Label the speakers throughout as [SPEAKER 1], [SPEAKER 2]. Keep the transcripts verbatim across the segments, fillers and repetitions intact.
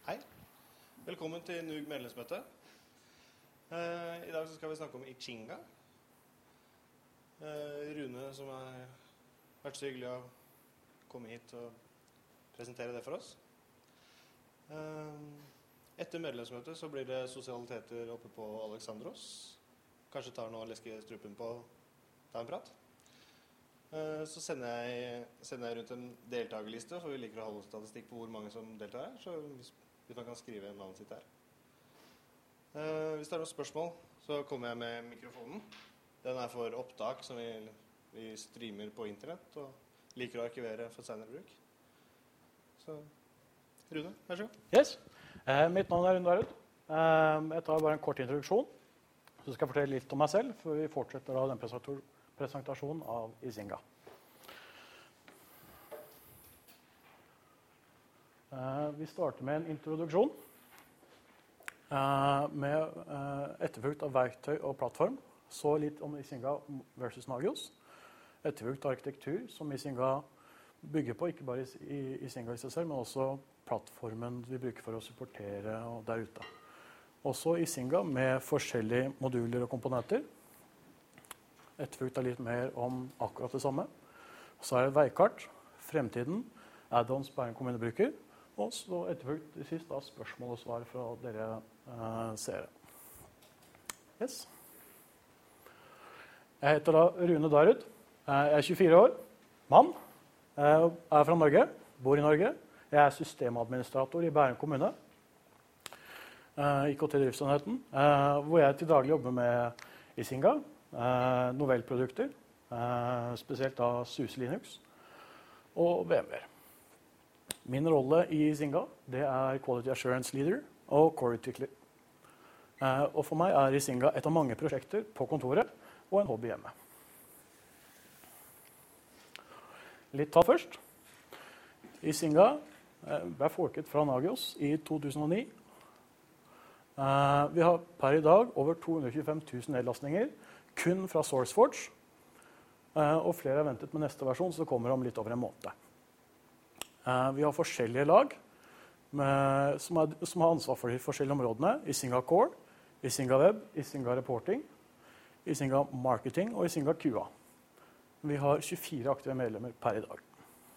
[SPEAKER 1] Hei. Velkommen til N U G medlemsmøte. Eh, I dag så skal vi snakke om Ichinga. Eh, Rune, som har vært så hyggelig å komme hit og presentere det for oss. Eh, etter medlemsmøtet så blir det sosialiteter oppe på Alexandros. Kanskje tar noe å leske strupen på ta en prat. Eh, så sender jeg, sender jeg rundt en deltagerliste, for vi liker å holde statistikk på hvor mange som deltar her. Så hvis Hvis man kan skrive navnet sitt her. Uh, hvis det er noen spørsmål, så kommer jeg med mikrofonen. Den er for opptak som vi, vi streamer på internett, og liker å arkivere for senere bruk. Så, Rune, vær så god.
[SPEAKER 2] Yes. Uh, mitt navn er Rune Darud. Uh, jeg tar bare en kort introduksjon. Så skal jeg fortelle litt om meg selv, før vi fortsetter da den presentasjonen av Ichinga. Uh, vi starter med en introduksjon uh, med uh, etterfulgt av verktøy og plattform. Så litt om Ichinga versus Nagios. Etterfulgt av arkitektur som Ichinga bygger på, ikke bare i Ichinga i seg selv, men også plattformen vi bruker for å supportere og der ute. Også Ichinga med forskjellige moduler og komponenter. Etterfulgt av litt mer om akkurat det samme. Så er det veikart, fremtiden, add-ons Bærum kommune bruker. Og så etterfulgt til sist da, spørsmål og svar fra dere uh, seere. Yes. Jeg heter da Rune Darud. Jeg er tjuefire år, mann, jeg er fra Norge, bor i Norge. Jeg er systemadministrator i Bærum kommune, uh, I K T-driftsenheten, uh, hvor jeg til daglig jobber med Ichinga, uh, novellprodukter, uh, spesielt da SUSE Linux og VMware. Min rolle i Ichinga, det er Quality Assurance Leader og Core-utvikler. Eh, og for meg er Ichinga et av mange prosjekter på kontoret og en hobby hjemme. Litt tall først. Ichinga eh, ble folket fra Nagios i to tusen og ni. Eh, vi har per i dag over to hundre og tjuefem tusen nedlastninger, kun fra SourceForge. Eh, og flere har ventet med neste versjon, så det kommer om litt over en måned. Uh, vi har forskjellige lag med, som, er, som har ansvar for de forskjellige områdene. Ichinga Core, Ichinga Web, Ichinga Reporting, Ichinga Marketing og Ichinga Q A. Vi har tjuefire aktive medlemmer per i dag.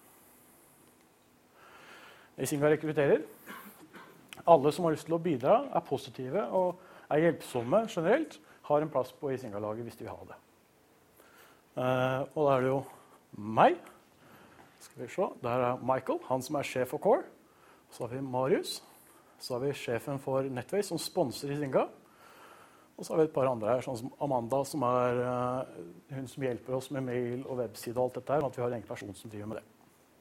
[SPEAKER 2] Ichinga rekrutterer. Alle som har lyst til å bidra, er positive og er hjelpsomme generelt, har en plass på Ichinga-laget hvis de vil ha det. Uh, og da er det jo meg. Skal vi se. Der er Michael, han som er sjef for Core. Så har vi Marius. Så har vi sjefen for Netways, som sponser Ichinga. Og så har vi et par andre her, sånn som Amanda, som er uh, hun som hjelper oss med mail og webside og alt dette her, og at vi har en person som driver med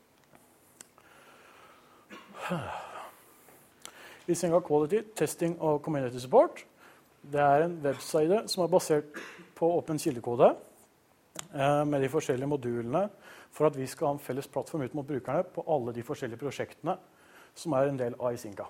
[SPEAKER 2] det. Ichinga Quality, Testing og Community Support. Det er en webside som er basert på åpen kildekode, uh, med de forskjellige modulene, for at vi skal ha en felles plattform ut mot brukerne på alle de forskjellige prosjektene som er en del av Ichinga.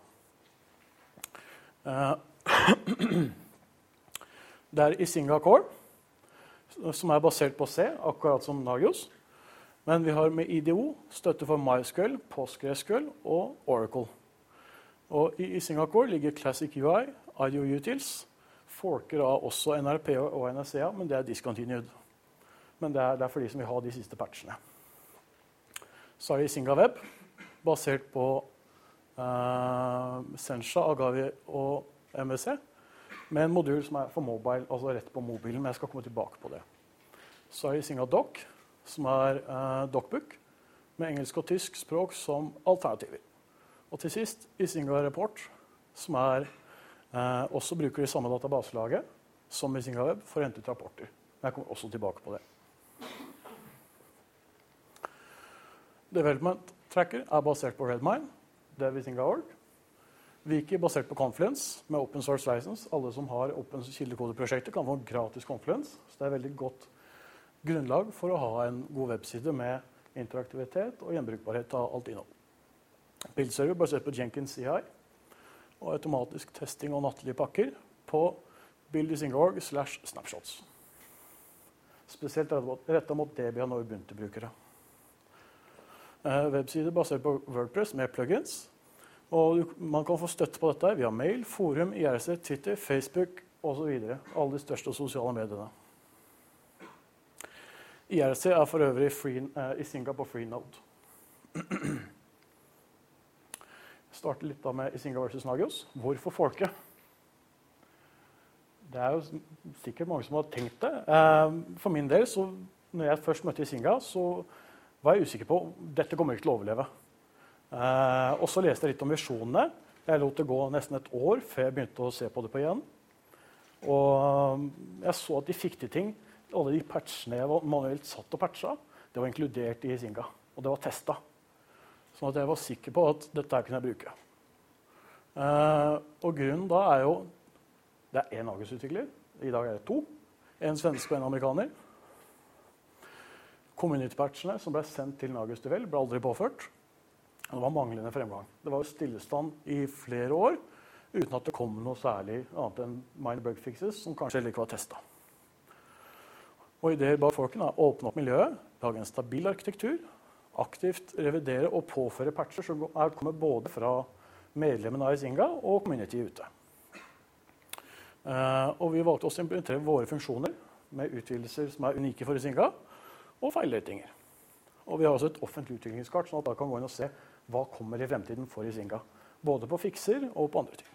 [SPEAKER 2] Det er Ichinga Core, som er basert på C, akkurat som Nagios. Men vi har med I D O støtte for MySQL, PostgreSQL og Oracle. Og i Ichinga Core ligger Classic U I, I D O Utils, forker av også N R P og N S E A, men det er discontinued. Men det er, det er for de som vil ha de siste patchene. Så er det Ichinga Web, basert på uh, Sencha, Agavi og M V C, med en modul som er for mobile, altså rett på mobilen, men jeg skal komme tilbake på det. Så er det Ichinga Doc, som er uh, Docbook, med engelsk og tysk språk som alternativer. Og til sist Ichinga Report, som er, uh, også bruker de samme databaselaget som Ichinga Web for å hente ut rapporter. Men jeg kommer også tilbake på det. Development Tracker er basert på Redmine, det er Ichinga punkt org. Wiki er basert på Confluence med Open Source License. Alle som har Open kildekodeprosjekter kan få en gratis Confluence. Så det er et veldig godt grunnlag for å ha en god webside med interaktivitet og gjenbrukbarhet av alt innhold. Build-server basert på Jenkins C I og automatisk testing og nattlige pakker på build Ichinga punkt org slash snapshots. Spesielt rettet mot Debian og Ubuntu-brukere. Uh, webside basert på WordPress med plugins, Og man kan få støtte på dette via mail, forum, I R C, Twitter, Facebook og så videre. Alle de største sosiale mediene. I R C er for øvrig free, eh, Isinga på Freenode. Jeg starter litt da med Isinga versus Nagios. Hvorfor folke? Det er jo sikkert mange som har tenkt det. Eh, for min del, så, når jeg først møtte Isinga, så var jeg usikker på dette kommer ikke til å overleve. Eh, og så leste jeg litt om visjonene. Jeg lot det gå nesten et år før jeg begynte å se på det på igjen. Og jeg så at de fikk til ting. Alle de patchene jeg var manuelt satt og patcha, det var inkludert i Isinga. Og det var testet. Sånn at jeg var sikker på at dette her kunne jeg bruke. Eh, og grunnen da er jo, det er en Nagios-utvikler. I dag er det to. En svensk og en amerikaner. Community-patchene som ble sendt til Nagios Devel ble aldri påført. Det var manglende fremgang. Det var jo stillestand i flere år, uten at det kom noe særlig annet enn minor bug fixes, som kanskje heller ikke var testet. Og ideer bak folken er å åpne opp miljøet, lage en stabil arkitektur, aktivt revidere og påføre patcher som kommer både fra medlemmene av Isinga og community ute. Uh, og vi valgte også å implementere våre funksjoner med utvidelser som er unike for Isinga, og feilretinger. Og vi har også et offentlig utviklingskart, sånn at da kan gå inn og se hva kommer i fremtiden for Isinga. Både på fikser og på andre ting.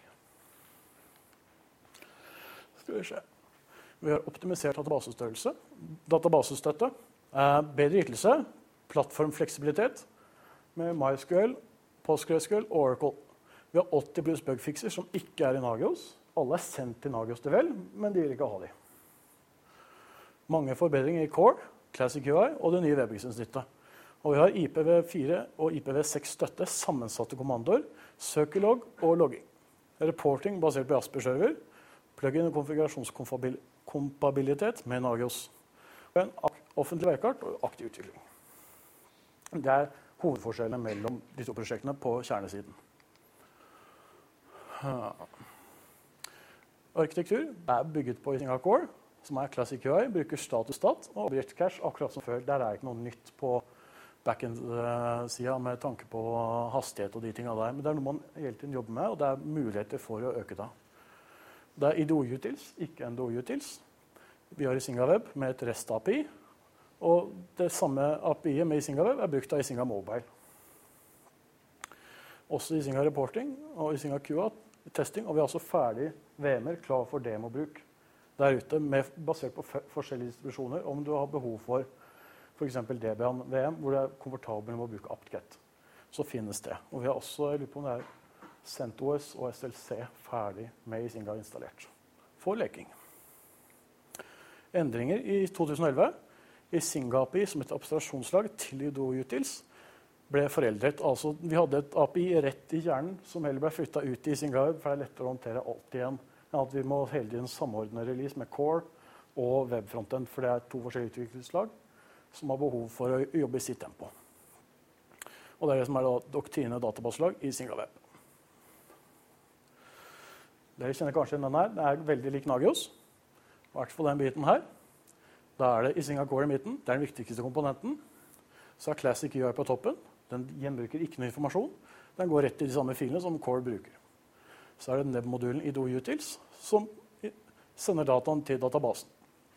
[SPEAKER 2] Skal vi se. Vi har optimisert databasestørrelse, databasestøtte, uh, bedre ytelse, plattformfleksibilitet med MySQL, PostgreSQL og Oracle. Vi har åtti pluss bugfixer som ikke er i Nagios. Alle er sendt til Nagios Devel, men de vil ikke ha de. Mange forbedringer i Core, Classic U I og det nye webgrensesnittet. Og vi har I P v fire og I P v seks støtte, sammensatte kommandoer, søkelogg og logging. Reporting basert på Jasper-server, plugin og konfigurasjonskompabilitet med Nagios. Og en offentlig veikart og aktiv utvikling. Det er hovedforskjellene mellom de to prosjektene på kjernesiden. Arkitektur er bygget på Isinga Core, som er Classic U I, bruker status-stat og object cache akkurat som før. Der er ikke noe nytt på backend-siden med tanke på hastighet og de tingene der. Men det er noe man hele tiden jobber med, og det er muligheter for å øke det. Det er I D O-utils, ikke N D O-utils. Vi har Isinga Web med et REST-A P I, og det samme A P I-et med Isinga Web er brukt av Isinga Mobile. Også Isinga Reporting og Isinga Q A-testing, og vi har også ferdig V M-er klar for demobruk der ute, med, basert på forskjellige distribusjoner, om du har behov for for eksempel Debian V M, hvor det er komfortabel med å bruke apt-get. Så finnes det. Og vi har også, jeg lurer på om det er CentOS og S L C ferdig med Isinga installert for leking. Endringer i to tusen og elleve. Isinga A P I som et abstraksjonslag til I D O-utils ble foreldret. Altså, vi hadde et A P I rett i kjernen som heller ble flyttet ut i Isinga Web, for det er lettere å håndtere alt igjen. At vi må hele tiden samordne release med Core og webfronten, for det er to forskjellige utviklingslag som har behov for å jobbe i sitt tempo. Og det er det som er doktrine databaselag i Isinga Web. Dere kjenner kanskje den her. Den er veldig lik Nagios. I hvert fall den biten her. Da er det Isinga Core i midten. Det er den viktigste komponenten. Så er Classic U I på toppen. Den gjenbruker ikke noe informasjon. Den går rett i de samme filene som Core bruker. Så er det Neb-modulen I D O-utils som sender dataen til databasen.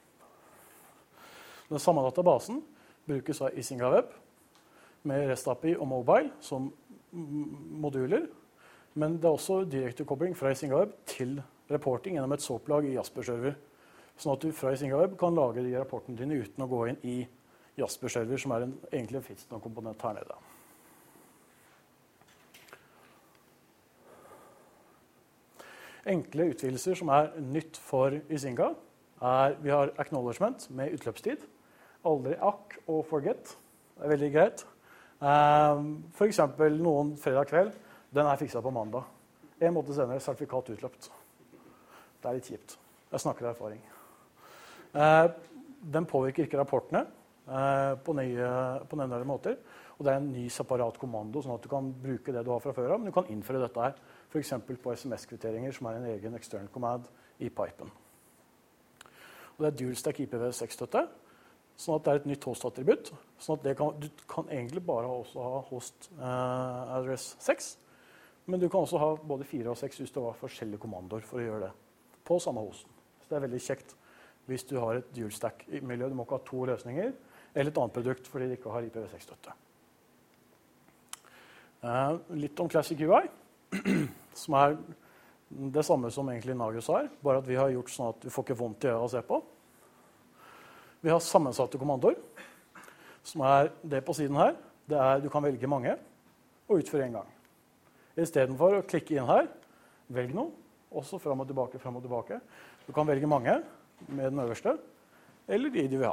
[SPEAKER 2] Den samme databasen brukes av Isinga Web med REST A P I og Mobile som moduler, men det er også direktekobling fra Isinga Web til reporting gjennom et soaplag i Jasper-server, sånn at du fra Isinga Web kan lage de rapportene dine uten å gå inn i Jasper-server, som er en, egentlig en Fitston-komponent her nede. Enkle utvidelser som er nytt for Isinga er vi har acknowledgement med utløpstid. Aldri akk og forget. Det er veldig greit. For eksempel noen fredag kveld, den er fikset på mandag. En måned senere sertifikat utløpt. Det er litt kjipt. Jeg snakker av erfaring. Den påvirker ikke rapportene på, nye, på nevnere måter. Og det er en ny separat kommando, sånn at du kan bruke det du har fra før av, men du kan innføre dette her, for eksempel på S M S-kvitteringer, som er en egen external command i pipen. Og det er dual stack I P v seks støtte, sånn at det er et nytt host-attributt, sånn at det kan, du kan egentlig bare også ha host uh, address seks, Men du kan også ha både fire og seks hvis du har forskjellige kommandoer for å gjøre det på samme hosten. Så det er veldig kjekt hvis du har et dual stack-miljø. Du må ikke ha to løsninger eller et annet produkt fordi det ikke har I P v seks-støtte. Uh, litt om Classic U I, som er det samme som egentlig Nagios har, bare at vi har gjort sånn at du får ikke vondt i øyet å se på. Vi har sammensatte kommandoer, som er det på siden her. Det er, du kan velge mange og utføre en gang. I stedet for å klikke inn her, velg noe, også frem og tilbake, frem og tilbake. Du kan velge mange med den øverste, eller de du vil ha.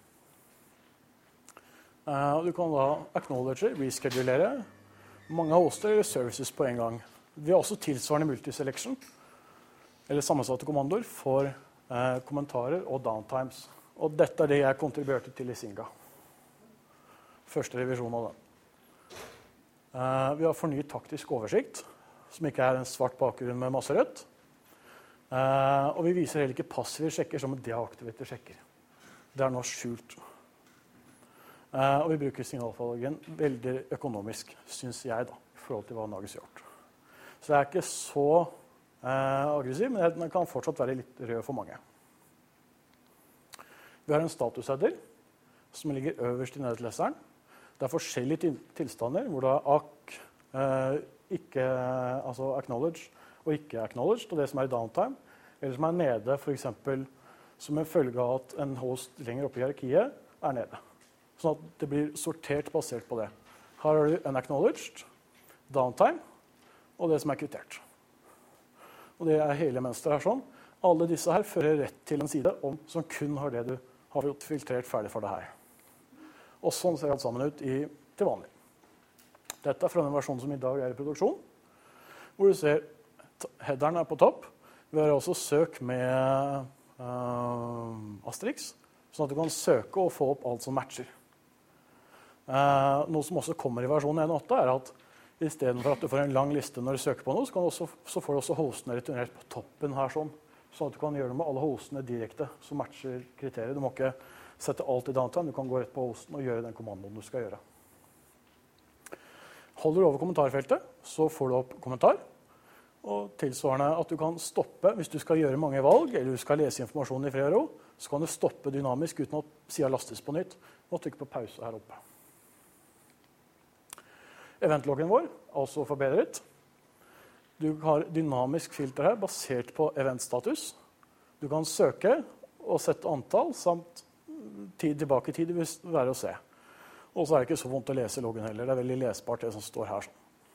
[SPEAKER 2] Uh, du kan da acknowledge, reskedulere, mange hoster eller services på en gang. Vi har også tilsvarende multiselection, eller sammensatte kommandoer for uh, kommentarer og downtimes. Og dette er det jeg kontribuerte til I Singa. Første revisjon av den. Uh, vi har fornyet taktisk oversikt, som ikke er en svart bakgrunn med masse rødt. Uh, og vi viser heller ikke passive sjekker som deaktiverte sjekker. Det er nå skjult. Uh, og vi bruker signalforloggen veldig økonomisk, synes jeg, da, I forhold til hva Nagios har gjort. Så det er ikke så uh, aggressiv, men den kan fortsatt være litt rød for mange. Vi har en statusheader som ligger øverst I nødleseren. Det er forskjellige tilstander hvor det er akk, eh, ikke, altså acknowledge og ikke acknowledged, og det som er I downtime, eller som er nede for eksempel som en følge av at en host lenger oppe I hierarkiet er nede. Sånn at det blir sortert basert på det. Her har du unacknowledged, downtime, og det som er kvittert. Og det er hele mønsteret her sånn. Alle disse her fører rett til en side om, som kun har det du har filtrert ferdig for det her. Og sånn ser alt sammen ut I, til vanlig. Dette er fra den versjonen som I dag er I produksjon, hvor du ser headeren er på topp. Vi har også søk med uh, Asterix, sånn at du kan søke og få opp alt som matcher. Uh, noe som også kommer I versjonen en punkt åtte er at I stedet for at du får en lang liste når du søker på noe, så, kan du også, så får du også hostene returnert på toppen her sånn, sånn at du kan gjøre det med alle hostene direkte som matcher kriteriet. Du må ikke sette alt I downtime, du kan gå rett på hosten og gjøre den kommandoen du skal gjøre. Holder du over kommentarfeltet, så får du opp kommentar, og tilsvarende at du kan stoppe hvis du skal gjøre mange valg, eller du skal lese informasjonen I fred og ro, så kan du stoppe dynamisk uten at siden lastes på nytt, og trykke på pause her oppe. Eventloggen vår, altså forbedret. Du har dynamisk filter her, basert på eventstatus. Du kan søke og sette antall, samt tid tilbake I tid det vil være å se. Og så er det ikke så vondt å lese loggen heller. Det er veldig lesbart det som står her.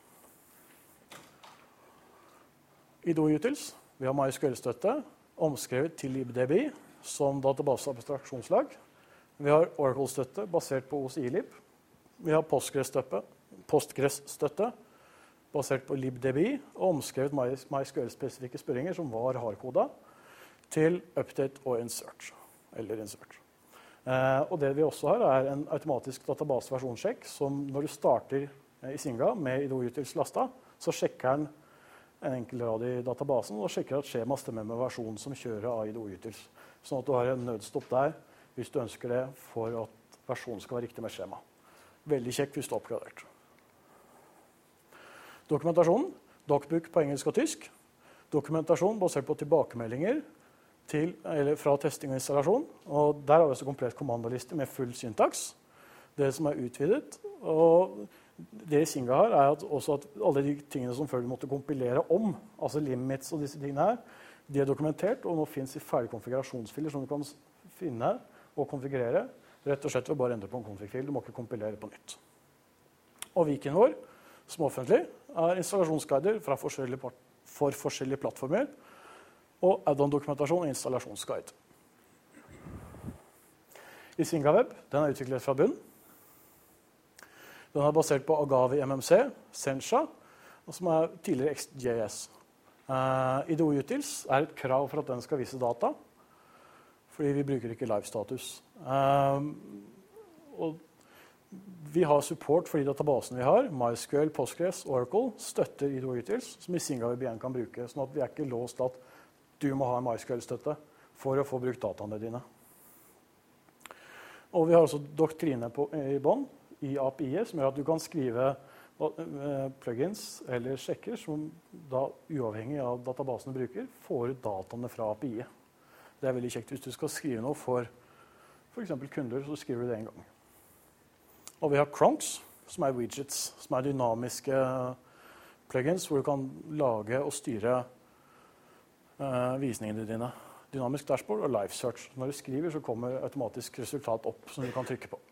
[SPEAKER 2] I DoUtils, vi har MySQL-støtte, omskrevet til libdb som database-abstraksjonslag. Vi har Oracle-støtte basert på O C I-lib. Vi har Postgres-støtte, Postgres-støtte basert på libdb, og omskrevet MySQL-spesifikke spørringer som var hardkoda til update og insert, eller insert. Eh, og det vi også har er en automatisk databaseversjonssjekk som når du starter eh, I Singa med DoUtils lasta, så sjekker den en enkel rad I databasen og sjekker at skjema stemmer med versjonen som kjører av DoUtils. Sånn at du har en nødstopp der hvis du ønsker det for at versjonen skal være riktig med skjema. Veldig kjekk hvis du er oppgradert. Dokumentasjonen, docbook på engelsk og tysk. Dokumentasjon basert på tilbakemeldinger til, eller fra testing og installasjon. Og der har vi også komplett kommandoliste med full syntaks. Det som er utvidet. Og det I Singa har er at også at alle de tingene som før du måtte kompilere om, altså limits og disse tingene her, de er dokumentert og nå finnes I ferdige konfigurasjonsfiler som du kan finne og konfigurere. Rett og slett ved bare endre på en config-fil. Du må ikke kompilere på nytt. Og Viken vår, som offentlig, er installasjonsguider fra forskjellige, for forskjellige plattformer, og add-on-dokumentasjon og installasjonsguide. I SingaWeb, den er utviklet fra bunn. Den er basert på Agave M M C, Sencha, som er tidligere X J S. Uh, I DoUtils er et krav for at den skal vise data, fordi vi bruker ikke live-status. Uh, og vi har support for de databasene vi har. MySQL, Postgres, Oracle støtter I DoUtils, som I SingaWeb igjen kan bruke, sånn at vi er ikke låst at du må ha en MySQL-støtte for å få brukt dataene dine. Og vi har også doktrine på, I bånd, I A P I, som gjør at du kan skrive Og, uh, plugins eller sjekker som da, uavhengig av databasen du bruker, får ut dataene fra A P I-et. Det er veldig kjekt. Hvis du skal skrive noe for for eksempel kunder, så skriver du det en gang. Og vi har Cronks, som er widgets, som er dynamiske plugins, hvor du kan lage og styre uh, visningene dine. Dynamisk dashboard og live search. Når du skriver, så kommer automatisk resultat opp som du kan trykke på.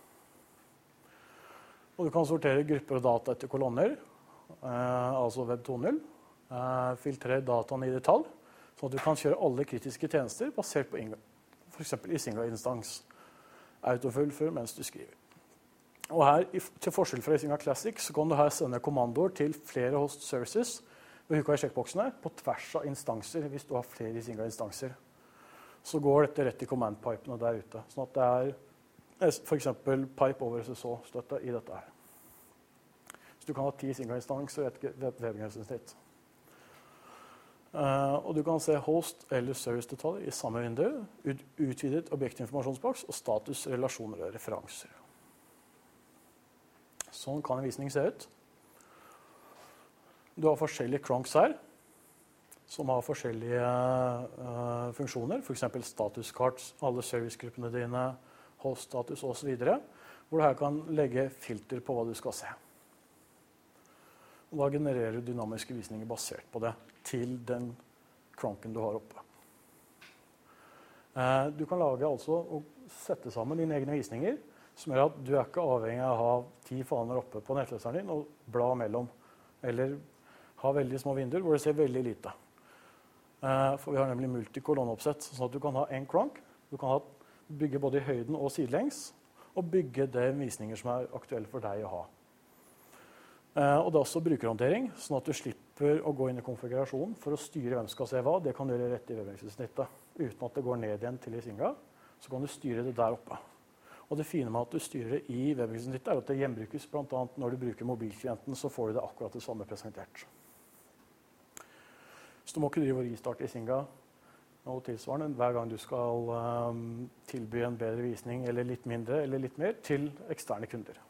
[SPEAKER 2] Og du kan sortere grupper og data etter kolonner, uh, altså web to punkt null. Uh, filtrere dataen i detalj, sånn at du kan kjøre alle kritiske tjenester basert på for eksempel i Isinga-instans. Autofullfør mens du skriver. Og her, til forskjell fra Isinga Classic, så kan du her sende kommandoer til flere host services ved hooka i sjekkboksene på tvers av instanser, hvis du har flere Isinga-instanser. Så går dette rett i command-pipene der ute. Sånn at det er for eksempel pipe over S S O-støtte i dette her. Så du kan ha ti Isinga-instanser og et webgrensesnitt. Uh, og du kan se host eller service-detaljer i samme vindu, ut, utvidet objektinformasjonsboks og status, relasjoner og referanser. Sånn kan en visning se ut. Du har forskjellige cronks her, som har forskjellige uh, funksjoner, for eksempel statuskarts, alle servicegruppene dine, host-status og så videre, hvor du her kan legge filter på hva du skal se. Og da genererer du dynamiske visninger basert på det til den cronken du har oppe. Eh, du kan lage altså og sette sammen dine egne visninger, som gjør at du er ikke avhengig av å ha ti faner oppe på nettleseren din og bla mellom, eller ha veldig små vinduer hvor det ser veldig lite. Eh, for vi har nemlig multikolonneoppsett, sånn at du kan ha en cronk, du kan ha, bygge både i høyden og sidelengs, og bygge de visninger som er aktuelle for deg å ha. Uh, og det er også brukerhåndtering, sånn at du slipper å gå inn i konfigurasjonen for å styre hvem skal se hva. Det kan du gjøre rett i webgrensesnittet. Uten at det går ned igjen til Isinga, så kan du styre det der oppe. Og det fine med at du styrer det i webgrensesnittet er at det gjenbrukes, blant annet når du bruker mobilklienten, så får du det akkurat det samme presentert. Så du må ikke drive og restarte Isinga og tilsvarende hver gang du skal um, tilby en bedre visning, eller litt mindre, eller litt mer, til eksterne kunder.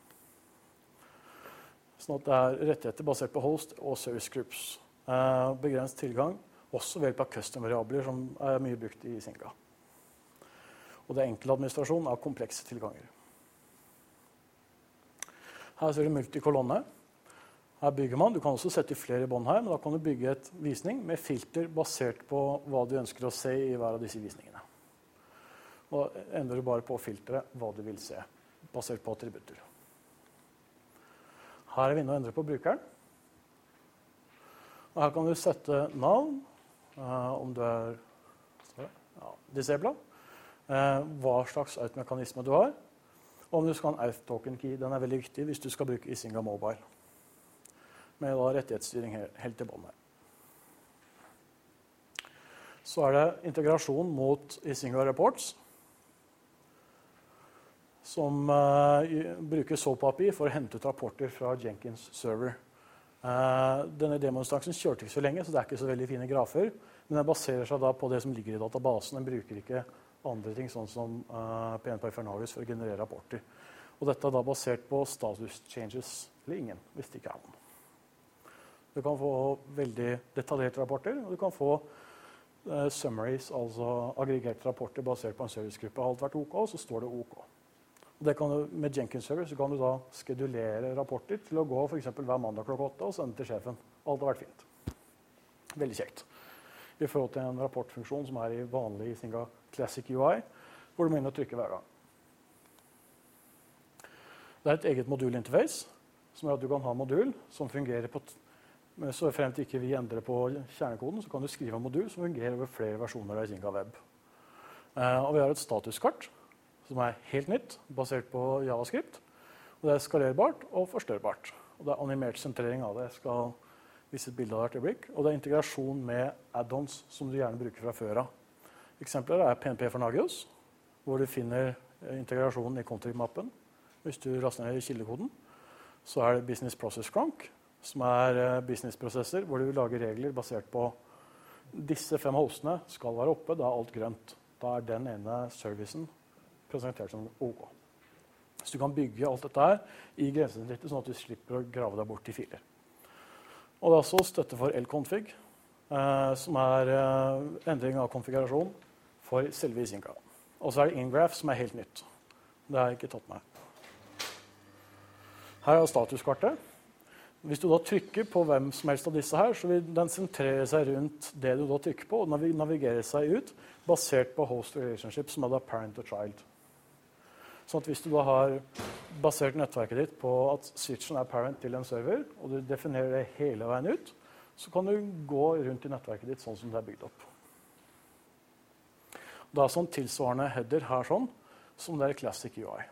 [SPEAKER 2] Sånn at det er rettigheter basert på host og service groups. Eh, begrenset tilgang, også ved hjelp av custom-variabler som er mye brukt i Isinga. Og det er enkel administrasjon av komplekse tilganger. Her ser du multikolonne. Her bygger man. Du kan også sette flere bånd her, men da kan du bygge et visning med filter basert på hva du ønsker å se i hver av disse visningene. Og da endrer du bare på å filtre hva du vil se, basert på attributter. Her er vi inne og endrer på brukeren. Og her kan du sette navn, uh, om du er ja, disablet, uh, hva slags automekanisme du har, og om du skal ha en auth-token key. Den er veldig viktig hvis du skal bruke Isinga Mobile, med da rettighetsstyring helt til båndet. Så er det integrasjon mot Isinga Reports, som uh, bruker SOAP A P I for å hente ut rapporter fra Jenkins server. Uh, denne demoinstansen kjørte ikke så lenge, så det er ikke så veldig fine grafer, men den baserer seg da på det som ligger i databasen. Den bruker ikke andre ting, sånn som uh, P N P Fernagus for å generere rapporter. Og dette er da basert på status changes, eller ingen, hvis det ikke er noen. Du kan få veldig detaljerte rapporter, og du kan få uh, summaries, altså aggregerte rapporter basert på en servicegruppe. Har alt vært OK, så står det OK. Det kan du, med Jenkins server så kan du da skedulere rapporter til å gå for eksempel hver mandag klokka åtte og sende til sjefen. Alt har vært fint. Veldig kjekt. I forhold til en rapportfunksjon som er i vanlig Isinga Classic U I, hvor du må inn og trykke hver gang. Det er et eget modulinterface, som gjør at du kan ha modul som fungerer på, så frem til ikke vi endrer på kjernekoden, så kan du skrive en modul som fungerer over flere versjoner av Isinga Web. Uh, og vi har et statuskart, som er helt nytt, basert på JavaScript. Og det er skalerbart og forstørrbart. Og det er animert sentrering av det. Jeg skal vise et bilde av det et øyeblikk. Og det er integrasjon med add-ons som du gjerne bruker fra før av. Eksempler er P N P Fernagios, hvor du finner integrasjonen i config-mappen. Hvis du raster ned i kildekoden, så er det Business Process Cronk, som er businessprosesser, hvor du lager regler basert på disse fem hostene skal være oppe, da er alt grønt. Da er den ene servicen presentert som OK. Så du kan bygge alt dette her i grensesnittet, sånn at du slipper å grave deg bort i filer. Og det er også støtte for L-config, eh, som er eh, endring av konfigurasjon for selve Isinga. Og så er det Ingraph, som er helt nytt. Det har jeg ikke tatt med. Her er statuskartet. Hvis du da trykker på hvem som helst av disse her, så vil den sentrere seg rundt det du da trykker på, og navigere seg ut, basert på host relationship, som er da parent og child. Sånn at hvis du da har basert nettverket ditt på at switchen er parent til en server, og du definerer det hele veien ut, så kan du gå rundt i nettverket ditt sånn som det er bygd opp. Det er sånn tilsvarende header her sånn, som det er Classic U I.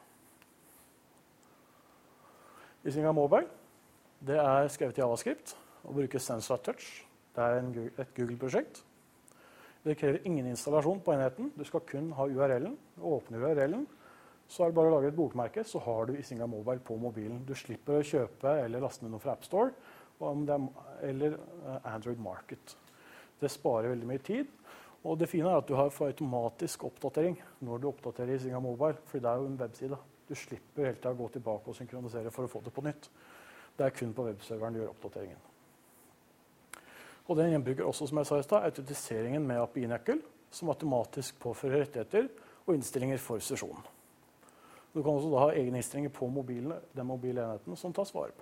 [SPEAKER 2] Isinga Mobile, det er skrevet i JavaScript og bruker Sensor.Touch. Det er en, et Google-prosjekt. Det krever ingen installasjon på enheten. Du skal kun ha U R L-en. Åpne U R L-en, så er det bare å lage et bokmerke, så har du Isinga Mobile på mobilen. Du slipper å kjøpe eller laste ned noe fra AppStore eller Android Market. Det sparer veldig mye tid. Og det fine er at du har for automatisk oppdatering når du oppdaterer Isinga Mobile, for det er jo en webside. Du slipper helt til å gå tilbake og synkronisere for å få det på nytt. Det er kun på webserveren du gjør oppdateringen. Og den gjenbruker også, som jeg sa i sted, autentiseringen med A P I-nøkkel, som automatisk påfører rettigheter og innstillinger for sesjonen. Du kan også da ha egne innstillinger på mobilen, den mobile enheten som tas vare på.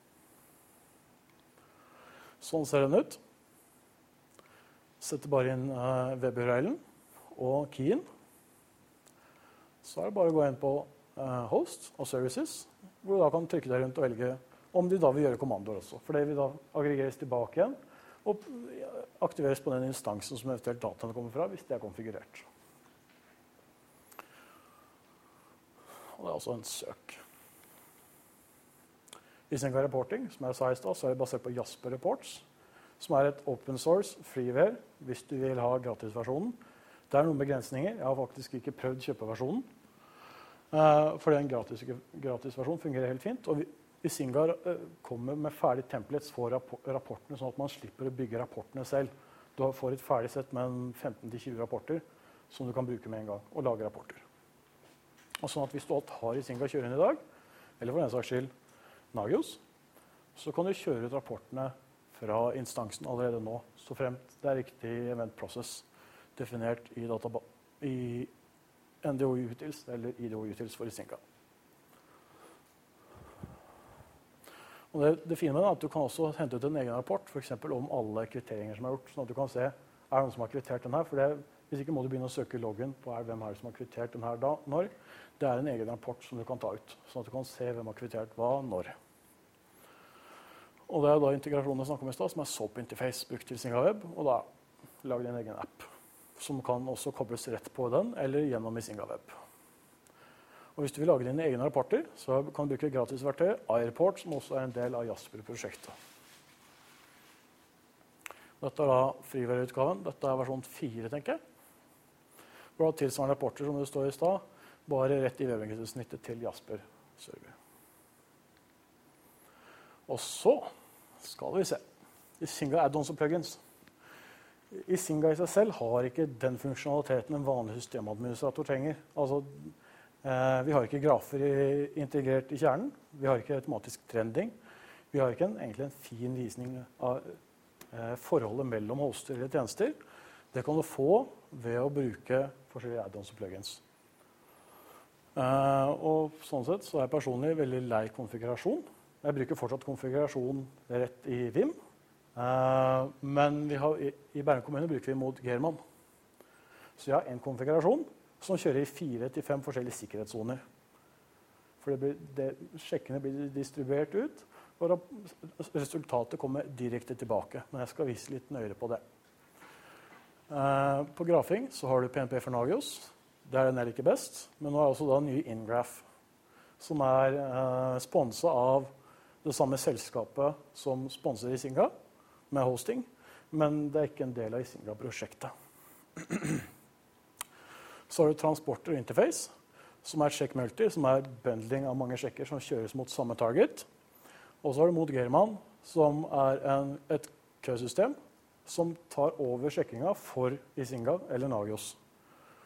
[SPEAKER 2] Sånn ser den ut. Setter bare inn uh, web-U R L-en og keyen. Så er det bare å gå inn på uh, host og services, hvor du da kan trykke deg rundt og velge om de da vil gjøre kommandoer også. For det vil da aggregeres tilbake igjen og aktiveres på den instansen som eventuelt dataene kommer fra, hvis det er konfigurert. Og det er også en søk. Isinga Reporting, som jeg sa i sted, så er det basert på Jasper Reports, som er et open source, freeware, hvis du vil ha gratisversjonen. Det er noen begrensninger. Jeg har faktisk ikke prøvd kjøpeversjonen, for den gratis, gratisversjonen fungerer helt fint. Og Isinga kommer med ferdig templates for rapportene, sånn at man slipper å bygge rapportene selv. Du får et ferdig sett med femten til tjue rapporter som du kan bruke med en gang, og lage rapporter. Og sånn at hvis du alt har Isinga kjørende i dag, eller for den saks skyld Nagios, så kan du kjøre ut rapportene fra instansen allerede nå, så fremt det er riktig event process definert i, i N D O utils eller I D O utils for Isinga. Og det, det fine med det er at du kan også hente ut en egen rapport, for eksempel om alle kvitteringer som er gjort, sånn at du kan se, er det noen som har kvittert den her? For det, hvis ikke må du begynne å søke loggen på er, hvem er det som har kvittert den her da, når. Det er en egen rapport som du kan ta ut, sånn at du kan se hvem har kvittert hva, når. Og det er da integrasjonen jeg snakket om i sted, som er SOAP Interface brukt til Isinga Web, og da lager de en egen app, som kan også kobles rett på den, eller gjennom Isinga Web. Og hvis du vil lage dine egne rapporter, så kan du bruke gratisverktøy iReport, som også er en del av Jasper-prosjektet. Dette er da freeware-utgaven. Dette er versjon fire, tenker jeg. Hvor du har tilsvarende rapporter som det står i sted, bare rett i webgrensesnittet til Jasper-server. Og så skal vi se. Isinga add-ons og plugins. Isinga i seg selv har ikke den funksjonaliteten en vanlig systemadministrator trenger. Altså, Eh, vi har ikke grafer i, integrert i kjernen. Vi har ikke automatisk trending. Vi har ikke en, egentlig en fin visning av eh, forholdet mellom hoster eller tjenester. Det kan du få ved å bruke forskjellige add-ons og plugins. Eh, og sånn sett så er jeg personlig veldig lei konfigurasjon. Jeg bruker fortsatt konfigurasjon rett i Vim. Eh, men vi har, i, i Bærum kommune bruker vi mot German. Så jeg har en konfigurasjon som kjører i fire til fem forskjellige sikkerhetssoner. For det blir, det, sjekkene blir distribuert ut, og resultatet kommer direkte tilbake. Men jeg skal vise litt nøyere på det. Eh, på grafing så har du P N P for Nagios. Det er den jeg liker best. Men nå er også da ny Ingraph, som er eh, sponset av det samme selskapet som sponser Isinga, med hosting. Men det er ikke en del av Isinga-prosjektet. Så har du transporter og interface, som er check multi, som er bundling av mange sjekker som kjøres mot samme target. Og så har du mot German, som er en, et køsystem som tar over sjekkinga for Isinga eller Nagios.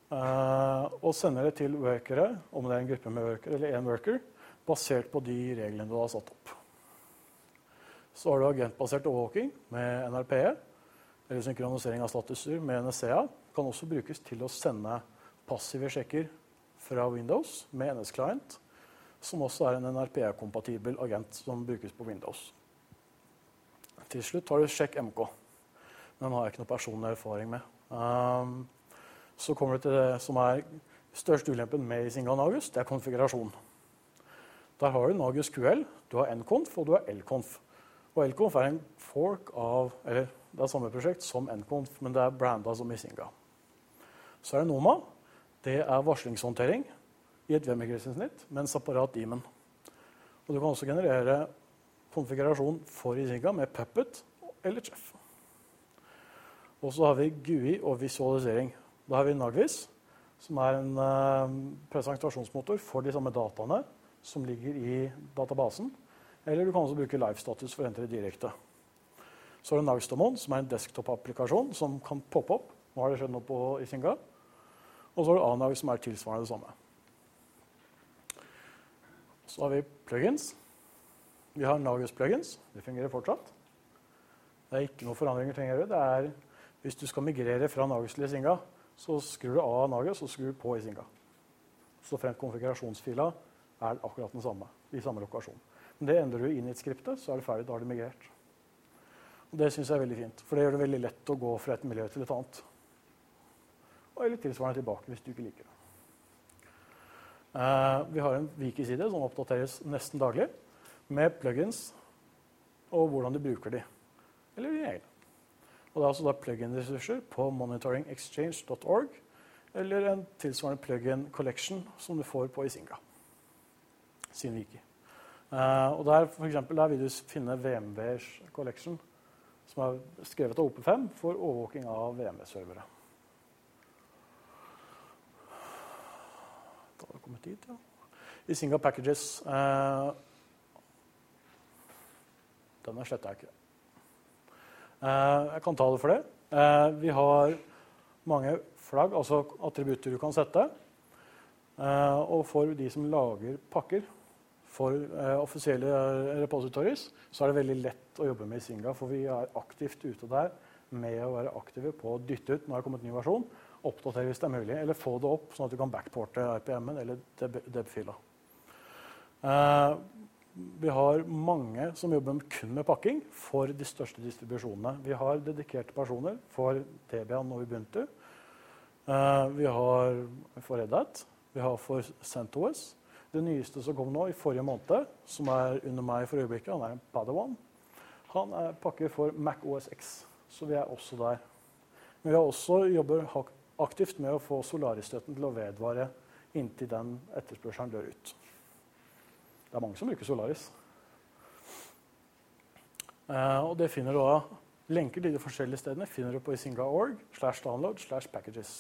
[SPEAKER 2] uh, og sender det til workere, om det er en gruppe med workere eller en worker, basert på de reglene du har satt opp. Så har du agentbasert overvåking med N R P E, eller synkronisering av statuser med N S E A. Kan også brukes til å sende passive sjekker fra Windows med N S Client, som også er en N R P E-kompatibel agent som brukes på Windows. Til slutt har du Sjekk M K. Den har jeg ikke noe personlig erfaring med. Um, så kommer du til det som er største ulempen med Isinga og Nagios, det er konfigurasjon. Der har du Nagios Q L, du har Nconf og du har Lconf. Og Lconf er en fork av, eller det er samme prosjekt som Nconf, men det er brandet som Isinga. Så er det Noma. Det er varslingshåndtering i et webmigrasjonssnitt med en separat daemon. Og du kan også generere konfigurasjon for Isinga med Puppet eller Chef. Og så har vi G U I og visualisering. Da har vi Nagios, som er en uh, presentasjonsmotor for de samme dataene som ligger i databasen. Eller du kan også bruke live status for å hente det direkte. Så har du Nagstamon, som er en desktop-applikasjon som kan poppe opp. Nå har det skjedd noe på Isinga. Og så har du Anag, som er tilsvarende det samme. Så har vi plugins. Vi har Nagios plugins. Det fungerer fortsatt. Det er ikke noen forandringer trenger å gjøre. Det er, hvis du skal migrere fra Nagios til Isinga, så skrur du av Nagios og skrur på Isinga. Så frem konfigurasjonsfila er akkurat den samme, i samme lokasjon. Men det endrer du inn i et skriptet, så er det ferdig, da har du migrert. Og det synes jeg er veldig fint, for det gjør det veldig lett å gå fra et miljø til et annet. Og eller tilsvarende tilbake hvis du ikke liker det. Uh, vi har en wiki-side som oppdateres nesten daglig, med plugins og hvordan du bruker de, eller de egne. Og det er altså da plugin-ressurser på monitoring exchange dot org, eller en tilsvarende plugin collection som du får på Isinga, sin wiki. Uh, og der, for eksempel, der vil du finne V M W's collection, som er skrevet av O P fem for overvåking av V M W-servere. Da har det kommet dit, ja. Isinga packages. Uh, denne sletter jeg ikke. Uh, jeg kan ta det for det. Uh, vi har mange flagg, altså attributter du kan sette. Uh, og for de som lager pakker for uh, offisielle repositories, så er det veldig lett å jobbe med Isinga, for vi er aktivt ute der med å være aktive på å dytte ut når det har kommet en ny versjon, oppdatere hvis det er mulig, eller få det opp sånn at du kan backporte R P M-en eller deb-fila. Uh, vi har mange som jobber kun med pakking for de største distribusjonene. Vi har dedikerte personer for Debian og Ubuntu. Uh, vi har for Red Hat. Vi har for CentOS. Det nyeste som kom nå i forrige måned, som er under meg for øyeblikket, han er en Padawan. Han er pakker for Mac O S X, så vi er også der. Men vi har også jobber aktivt med å få Solaris-støtten til å vedvare inntil den etterspørselen dør ut. Det er mange som bruker Solaris. Uh, og det finner du da, lenker til de forskjellige stedene finner du på isinga dot org slash download slash packages.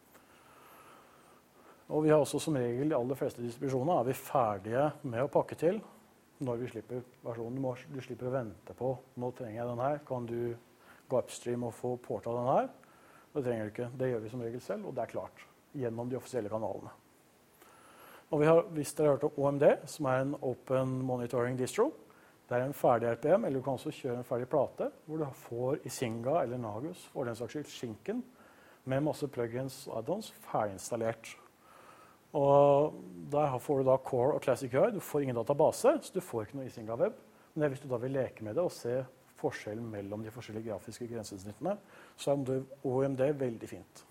[SPEAKER 2] Og vi har også som regel de aller fleste distribusjoner er vi ferdige med å pakke til når vi slipper versjonen. Du, må, du slipper å vente på, nå trenger jeg den her, kan du gå upstream og få porta den her? Det trenger du ikke, det gjør vi som regel selv, og det er klart, gjennom de offisielle kanalene. Og vi har, hvis dere har hørt om O M D, som er en Open Monitoring Distro, det er en ferdig R P M, eller du kan også kjøre en ferdig plate, hvor du får Isinga eller Nagios, for den saks skyld skinken, med masse plugins og add-ons ferdiginstallert. Og der får du da Core og Classic U I, du får ingen database, så du får ikke noe Isinga web. Men det er hvis du da vil leke med det og se forskjellen mellom de forskjellige grafiske grensesnittene, så er O M D veldig fint.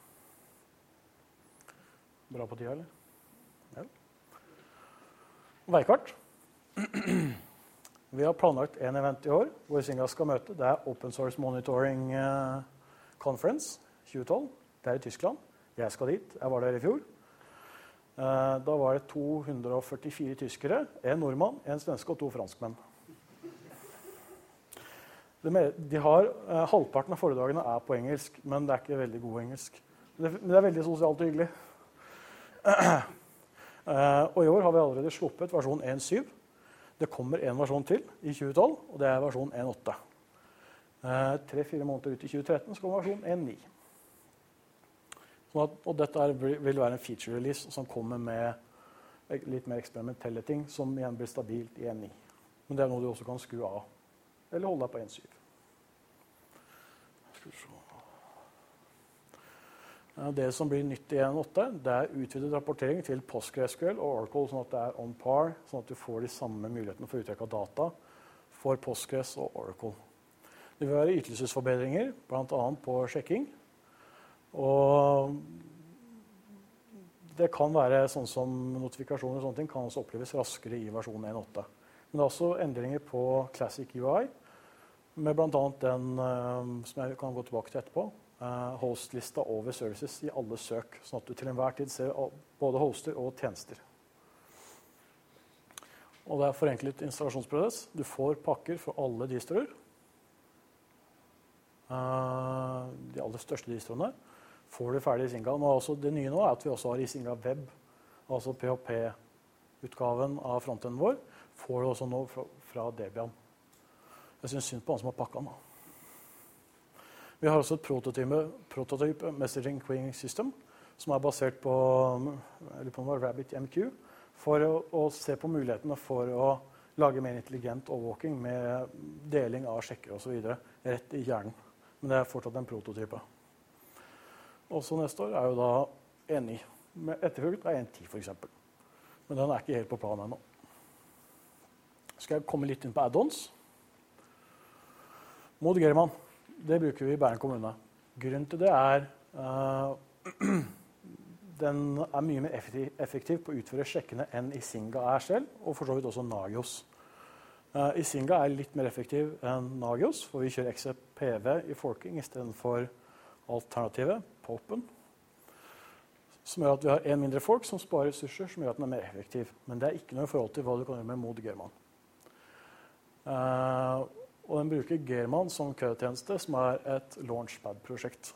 [SPEAKER 2] Bra på tida, eller? Ja. Veikart. Vi har planlagt en event i år hvor Isinga skal møte. Det er Open Source Monitoring Conference tjue tolv. Det er i Tyskland. Jeg skal dit. Jeg var der i fjor. Da var det to hundre og førtifire tyskere, en nordmann, en svenske og to franskmenn. De har, halvparten av foredragene er på engelsk, men det er ikke veldig god engelsk. Men det er veldig sosialt og hyggelig. Uh, og i år har vi allerede sluppet versjon en punkt syv. Det kommer en versjon til i tjue tolv, og det er versjon en punkt åtte. Uh, Tre-fire måneder ut i tjue tretten så kommer versjon en punkt ni. Sånn at, og dette er, vil være en feature release som kommer med litt mer eksperimentelle ting, som igjen blir stabilt i en punkt ni. Men det er noe du også kan skru av, eller holde deg på en punkt syv. Det som blir nytt i en punkt åtte, det er utvidet rapportering til PostgreSQL og Oracle, sånn at det er on par, sånn at du får de samme mulighetene for uttrekk av data for Postgres og Oracle. Det vil være ytelsesforbedringer, blant annet på sjekking. Og det kan være sånn som notifikasjoner og sånne ting kan også oppleves raskere i versjon en punkt åtte. Men det er også endringer på Classic U I, med blant annet den som jeg kan gå tilbake til etterpå, host-lista over services i alle søk, sånn at du til enhver tid ser både hoster og tjenester. Og det er forenklet installasjonsprosess. Du får pakker for alle distроer. De aller største distroene får du ferdig i Isinga. Nå også, det nye nå er at vi også har Isinga Web, altså P H P-utgaven av frontenden vår, får du også nå fra, fra Debian. Jeg synes synd på han som har pakket den. Vi har også et prototype, prototype messaging queuing system, som er basert på, eller på RabbitMQ, for å, å se på mulighetene for å lage mer intelligent overvåking med deling av sjekker og så videre, rett i hjernen. Men det er fortsatt en prototype. Også neste år er jo da en punkt ni. Med etterfølget er en punkt ti for eksempel. Men den er ikke helt på planen ennå. Skal jeg komme litt inn på add-ons. ModGerman, det bruker vi i Bærum kommune. Grunnen til det er uh, den er mye mer effektiv, effektiv på å utføre sjekkene enn Isinga er selv, og for så vidt også Nagios. Uh, Isinga er litt mer effektiv enn Nagios, for vi kjører X P V i forking i stedet for alternativet, Popen, som gjør at vi har en mindre fork som sparer ressurser, som gjør at den er mer effektiv. Men det er ikke noe i forhold til hva du kan gjøre med ModGerman. Uh, og den bruker German som køtjeneste, som er et launchpad-prosjekt.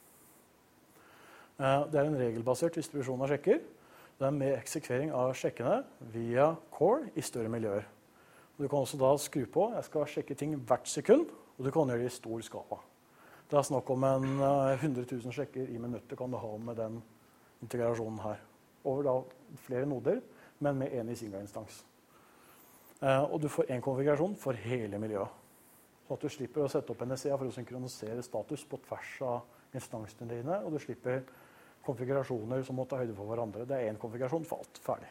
[SPEAKER 2] Uh, det er en regelbasert distribusjon av sjekker. Det er med eksekvering av sjekkene via core i større miljøer. Du kan også da skru på, jeg skal sjekke ting hvert sekund, og du kan gjøre det i stor skala. Det er snakk om en uh, hundre tusen sjekker i minuttet kan du ha med den integrasjonen her. Over da flere noder, men med en Isinga-instans. Uh, og du får en konfigurasjon for hele miljøet. Så at du slipper å sette opp N S E A for å synkronisere status på tvers av instansene dine, og du slipper konfigurasjoner som må ta høyde for hverandre. Det er en konfigurasjon for alt ferdig.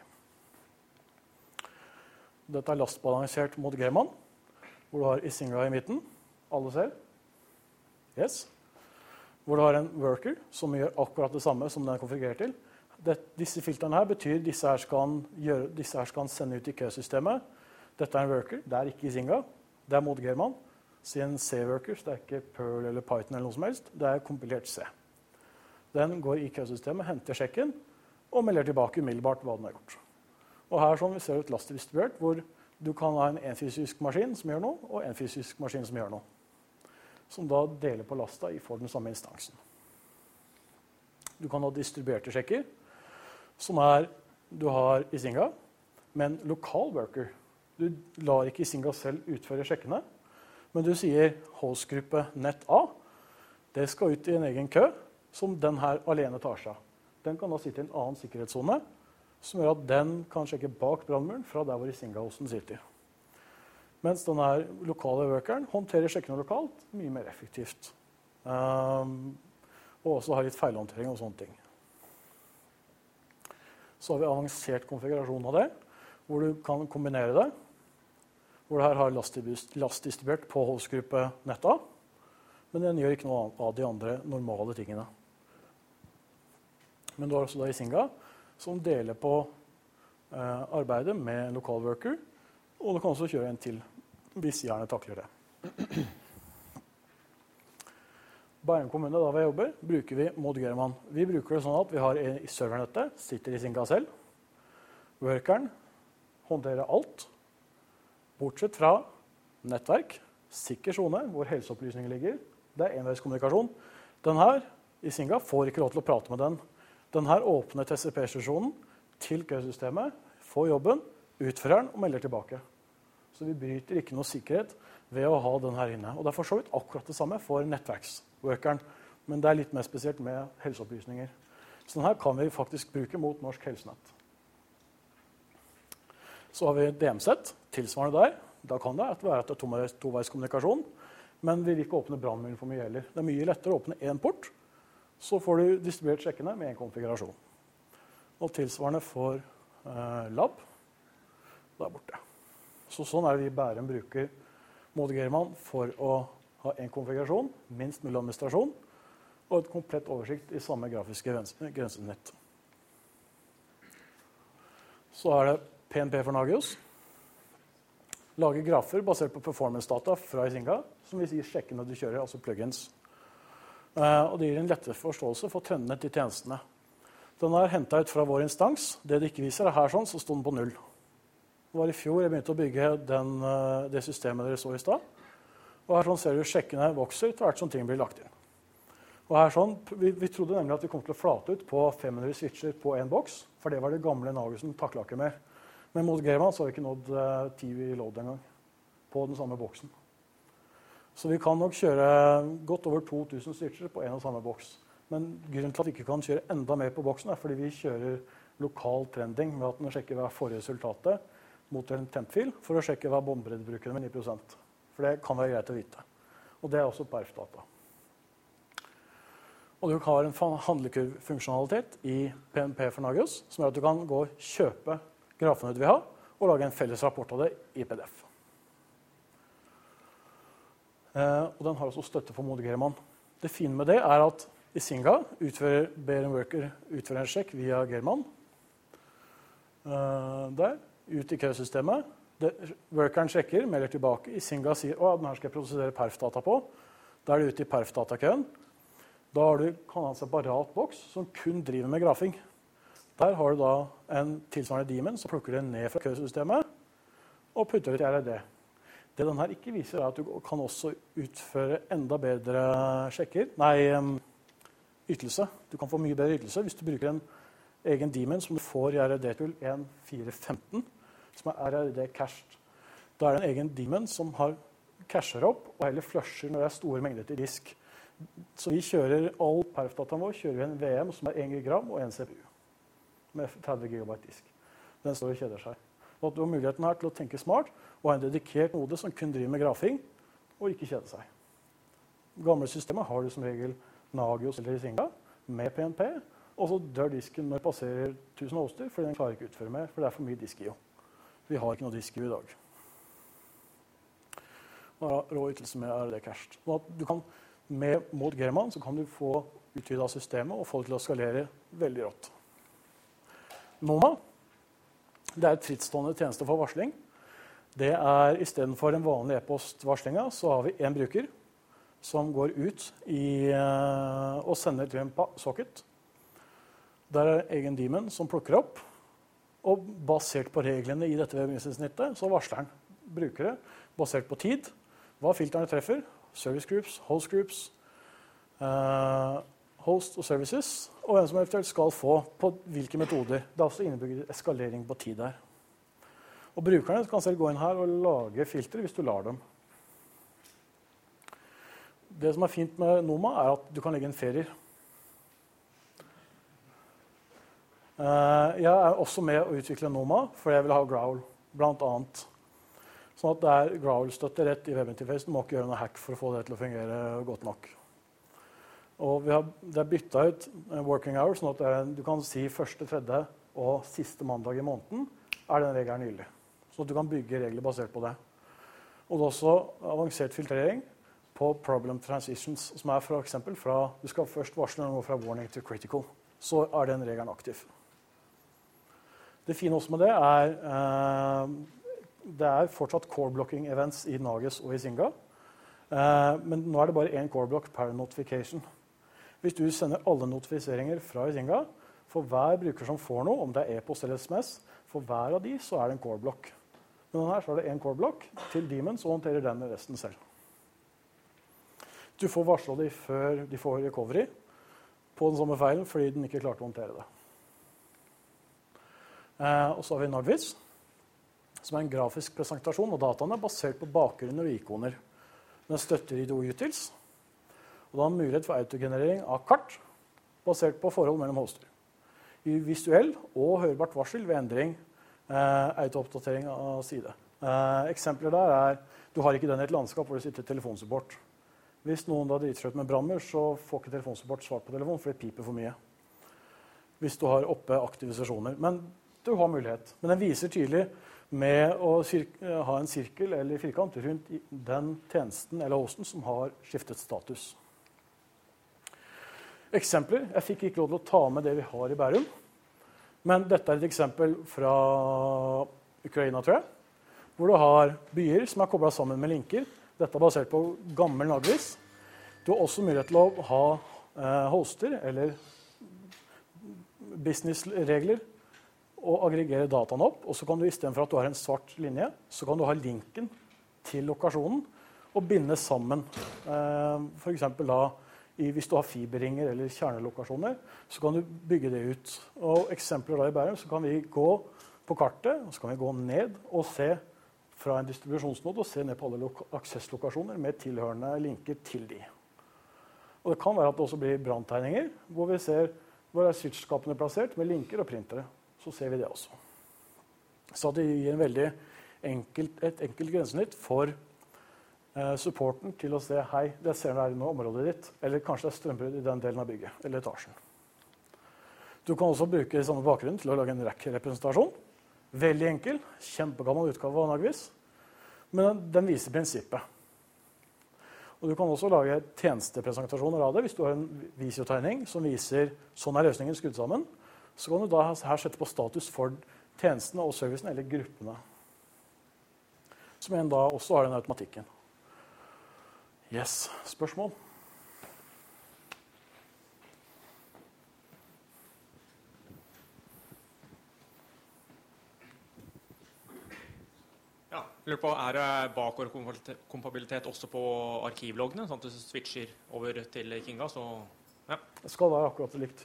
[SPEAKER 2] Dette er lastbalansert mot German, hvor du har Isinga i midten. Alle ser. Yes. Hvor du har en worker som gjør akkurat det samme som den er konfigurert til. Det, disse filterne her betyr disse her skal, gjøre, disse her skal sende ut i køsystemet. Dette er en worker, det er ikke Isinga. Det er mot German. Siden C-workers, det er ikke Perl eller Python eller noe som helst. Det er kompilert C. Den går i køsystemet, henter sjekken, og melder tilbake umiddelbart hva den har gjort. Og her sånn, vi ser et lastdistribuert, hvor du kan ha en, en fysisk maskin som gjør noe, og en fysisk maskin som gjør noe. Som da deler på lasta i for den samme instansen. Du kan ha distribuerte sjekker, som er, du har Isinga, men lokal worker. Du lar ikke Isinga selv utføre sjekkene, men du sier hostgruppe net A, det skal ut i en egen kø, som den her alene tar seg. Den kan da sitte i en annen sikkerhetszone, som gjør at den kan sjekke bak brannmuren fra der hvor Isinga-hosten sitter. Mens denne lokale workeren håndterer sjekkene lokalt mye mer effektivt. Um, og også har litt feilhåndtering og sånne ting. Så har vi avansert konfigurasjon av det, hvor du kan kombinere det, hvor du her har lastdistribuert på hostgruppe netta, men den gjør ikke noe av de andre normale tingene. Men du har også da Isinga, som deler på eh, arbeidet med en lokal worker, og du kan også kjøre en til, hvis hjernen takler det. Bærum kommune, da vi jobber, bruker vi ModGerman. Vi bruker det sånn at vi har i servernettet, sitter Isinga selv, workeren håndterer alt, bortsett fra nettverk, sikker zone, hvor helseopplysninger ligger. Det er enveiskommunikasjon. Den her, Isinga, får ikke lov til å prate med den. Den her åpner T C P-stasjonen til køsystemet, får jobben, utfører den og melder tilbake. Så vi bryter ikke noe sikkerhet ved å ha den her inne. Og det er for så vidt akkurat det samme for nettverksworkeren, men det er litt mer spesielt med helseopplysninger. Så denne kan vi faktisk bruke mot Norsk Helsenett. Så har vi D M-sett, tilsvarende der. Da kan det være at det er toveiskommunikasjon, men vi vil ikke åpne brannmuren for mye heller. Det er mye lettere å åpne én port, så får du distribuert sjekkene med en konfigurasjon. Og tilsvarende for eh, lab, der borte. Så sånn er det vi i Bærum bruker Mode-German for å ha en konfigurasjon, minst mulig administrasjon, og et komplett oversikt i samme grafiske grensesnitt. Så er det P N P for Nagios. Lager grafer basert på performance-data fra Isinga, som vil si sjekkene du kjører, altså plugins. Uh, og det gir en lettere forståelse for trendene til tjenestene. Den er hentet ut fra vår instans. Det det ikke viser er her sånn, så stod den på null. Det var i fjor jeg begynte å bygge den, uh, det systemet dere så i sted. Og her sånn ser du sjekkene vokser til hvert som ting blir lagt inn. Og her sånn, vi, vi trodde nemlig at vi kom til å flate ut på fem hundre switcher på en boks, for det var det gamle Nagiusen takla ikke mer. Men mot German så har vi ikke nådd uh, ti i load en gang på den samme boksen. Så vi kan nok kjøre godt over to tusen switcher på en og samme boks. Men grunnen til at vi ikke kan kjøre enda mer på boksen er fordi vi kjører lokal trending med at den sjekker hva er forrige resultatet mot en tempfil for å sjekke hva båndbredde bruker med ni prosent. For det kan være greit å vite. Og det er også perf-data. Og du har en handlekurvfunksjonalitet i P N P for Nagios som gjør at du kan gå og kjøpe grafene du vil ha, og lage en felles rapport av det i P D F. Eh, og den har også støtte for Mode-German. Det fine med det er at Isinga utfører, ber en worker utføre en sjekk via German. Eh, der, ut i køsystemet. Det, workeren sjekker, melder tilbake. Isinga sier at denne skal jeg produsere perf-data på. Da er det ute i perf-datakøen. Da har du kan ha en separat boks som kun driver med grafing. Der har du da en tilsvarende daemon som plukker det ned fra køsystemet og putter det til R R D. Det denne ikke viser er at du kan også utføre enda bedre sjekker, nei, ytelse. Du kan få mye bedre ytelse hvis du bruker en egen daemon som du får i R R D-tool en fire femten, som er R R D-cached. Da er det en egen daemon som har cacher opp og heller flusher når det er store mengder til disk. Så vi kjører all perf-dataen vår, kjører vi en V M som er en gigagram og en C P U. Med tretti gigabyte disk. Den står og kjeder seg. Og at du har muligheten her til å tenke smart og ha en dedikert node som kun driver med grafing og ikke kjeder seg. I gamle systemet har du som regel Nagios eller Isinga med P N P, og så dør disken når det passerer tusen hoster, for den klarer ikke å utføre mer, for det er for mye disk i jo. Vi har ikke noe disk i i dag. Og rå ytelse med R D cached. Så at du kan, med Mode-German så kan du få utvidet systemet og få det til å skalere veldig rått. Noma, det er et frittstående tjeneste for varsling. Det er i stedet for en vanlig e-postvarslinga, så har vi en bruker som går ut i, uh, og sender til en socket. Der er egen daemon som plukker opp, og basert på reglene i dette webinnsnittet, så varsler den brukere basert på tid, hva filterne treffer, service groups, host groups, uh, host og services, og hvem som eventuelt skal få på hvilke metoder. Det er også innebygget eskalering på tid der. Og brukerne kan selv gå inn her og lage filtre hvis du lar dem. Det som er fint med Noma er at du kan legge inn ferier. Jeg er også med å utvikle Noma, for jeg vil ha Growl, blant annet. Sånn at det er Growl-støtte rett i webinterface. Du må ikke gjøre noe hack for å få det til å fungere godt nok. Og vi har, det er byttet ut working hours, sånn at det er, du kan si første, tredje og siste mandag i måneden er den regelen gyldig. Så du kan bygge regler basert på det. Og det er også avansert filtrering på problem transitions, som er for eksempel fra, du skal først varsle noe fra warning to critical. Så er den regelen aktiv. Det fine også med det er, eh, det er fortsatt core blocking events i Nagios og i Isinga. Eh, men nå er det bare en core block per notification. Hvis du sender alle notifiseringer fra Isinga, for hver bruker som får noe, om det er e-post eller S M S, for hver av de så er det en core block. Men her så er det en core block til daemon, så håndterer den med resten selv. Du får varslet de før de får recovery på den samme feilen, fordi den ikke klarte å håndtere det. Eh, og så har vi Nagvis, som er en grafisk presentasjon av dataene basert på bakgrunner og ikoner. Den støtter I D O-utils, og da har mulighet for autogenerering av kart basert på forhold mellom hoster. i visuell og hørbart varsel ved endring, eh, autooppdatering av side. Eh, eksempler der er, du har ikke den i et landskap hvor det sitter telefonsupport. Hvis noen da driter seg ut med brannmur, så får ikke telefonsupport svar på telefon, for det piper for mye. Hvis du har oppe aktive sesjoner. Men du har mulighet. Men den viser tydelig med å ha en sirkel eller firkant rundt den tjenesten eller hosten som har skiftet status. Eksempler. Jeg fikk ikke lov til å ta med det vi har i Bærum. Men dette er et eksempel fra Ukraina, tror jeg. Hvor du har byer som er koblet sammen med linker. Dette er basert på gammel Nagivis. Du har også mulighet til å ha eh, hoster eller businessregler og aggregere dataene opp. Og så kan du i stedet for at du har en svart linje, så kan du ha linken til lokasjonen og binde sammen. Eh, for eksempel da, i, hvis du har fiberringer eller kjernelokasjoner, så kan du bygge det ut. Og eksempler da i Bærum, så kan vi gå på kartet, og så kan vi gå ned og se fra en distribusjonsnode og se ned på alle aksesslokasjoner med tilhørende linker til de. Og det kan være at det også blir branntegninger, hvor vi ser hvor er switchskapene plassert med linker og printere. Så ser vi det også. Så det gir en veldig enkelt, et enkelt grensesnitt for eh, supporten til å se hei, det ser dere i området ditt, eller kanskje det er strømbrudd i den delen av bygget, eller etasjen. Du kan også bruke samme bakgrunn til å lage en rack-representasjon. Veldig enkel, kjempegammel utgave av Nagivis, men den viser prinsippet. Og du kan også lage tjenestepresentasjoner av det. Hvis du har en visiotegning som viser sånn er løsningen skrudd sammen, så kan du da her sette på status for tjenestene og servicene eller gruppene. Som igjen da også har den automatikken. Yes, spørsmål?
[SPEAKER 3] Ja, lurer på, er det bakordkompabilitet også på arkivloggene, sånn at du switcher over til Kinga? Så, ja.
[SPEAKER 2] Det skal være akkurat likt.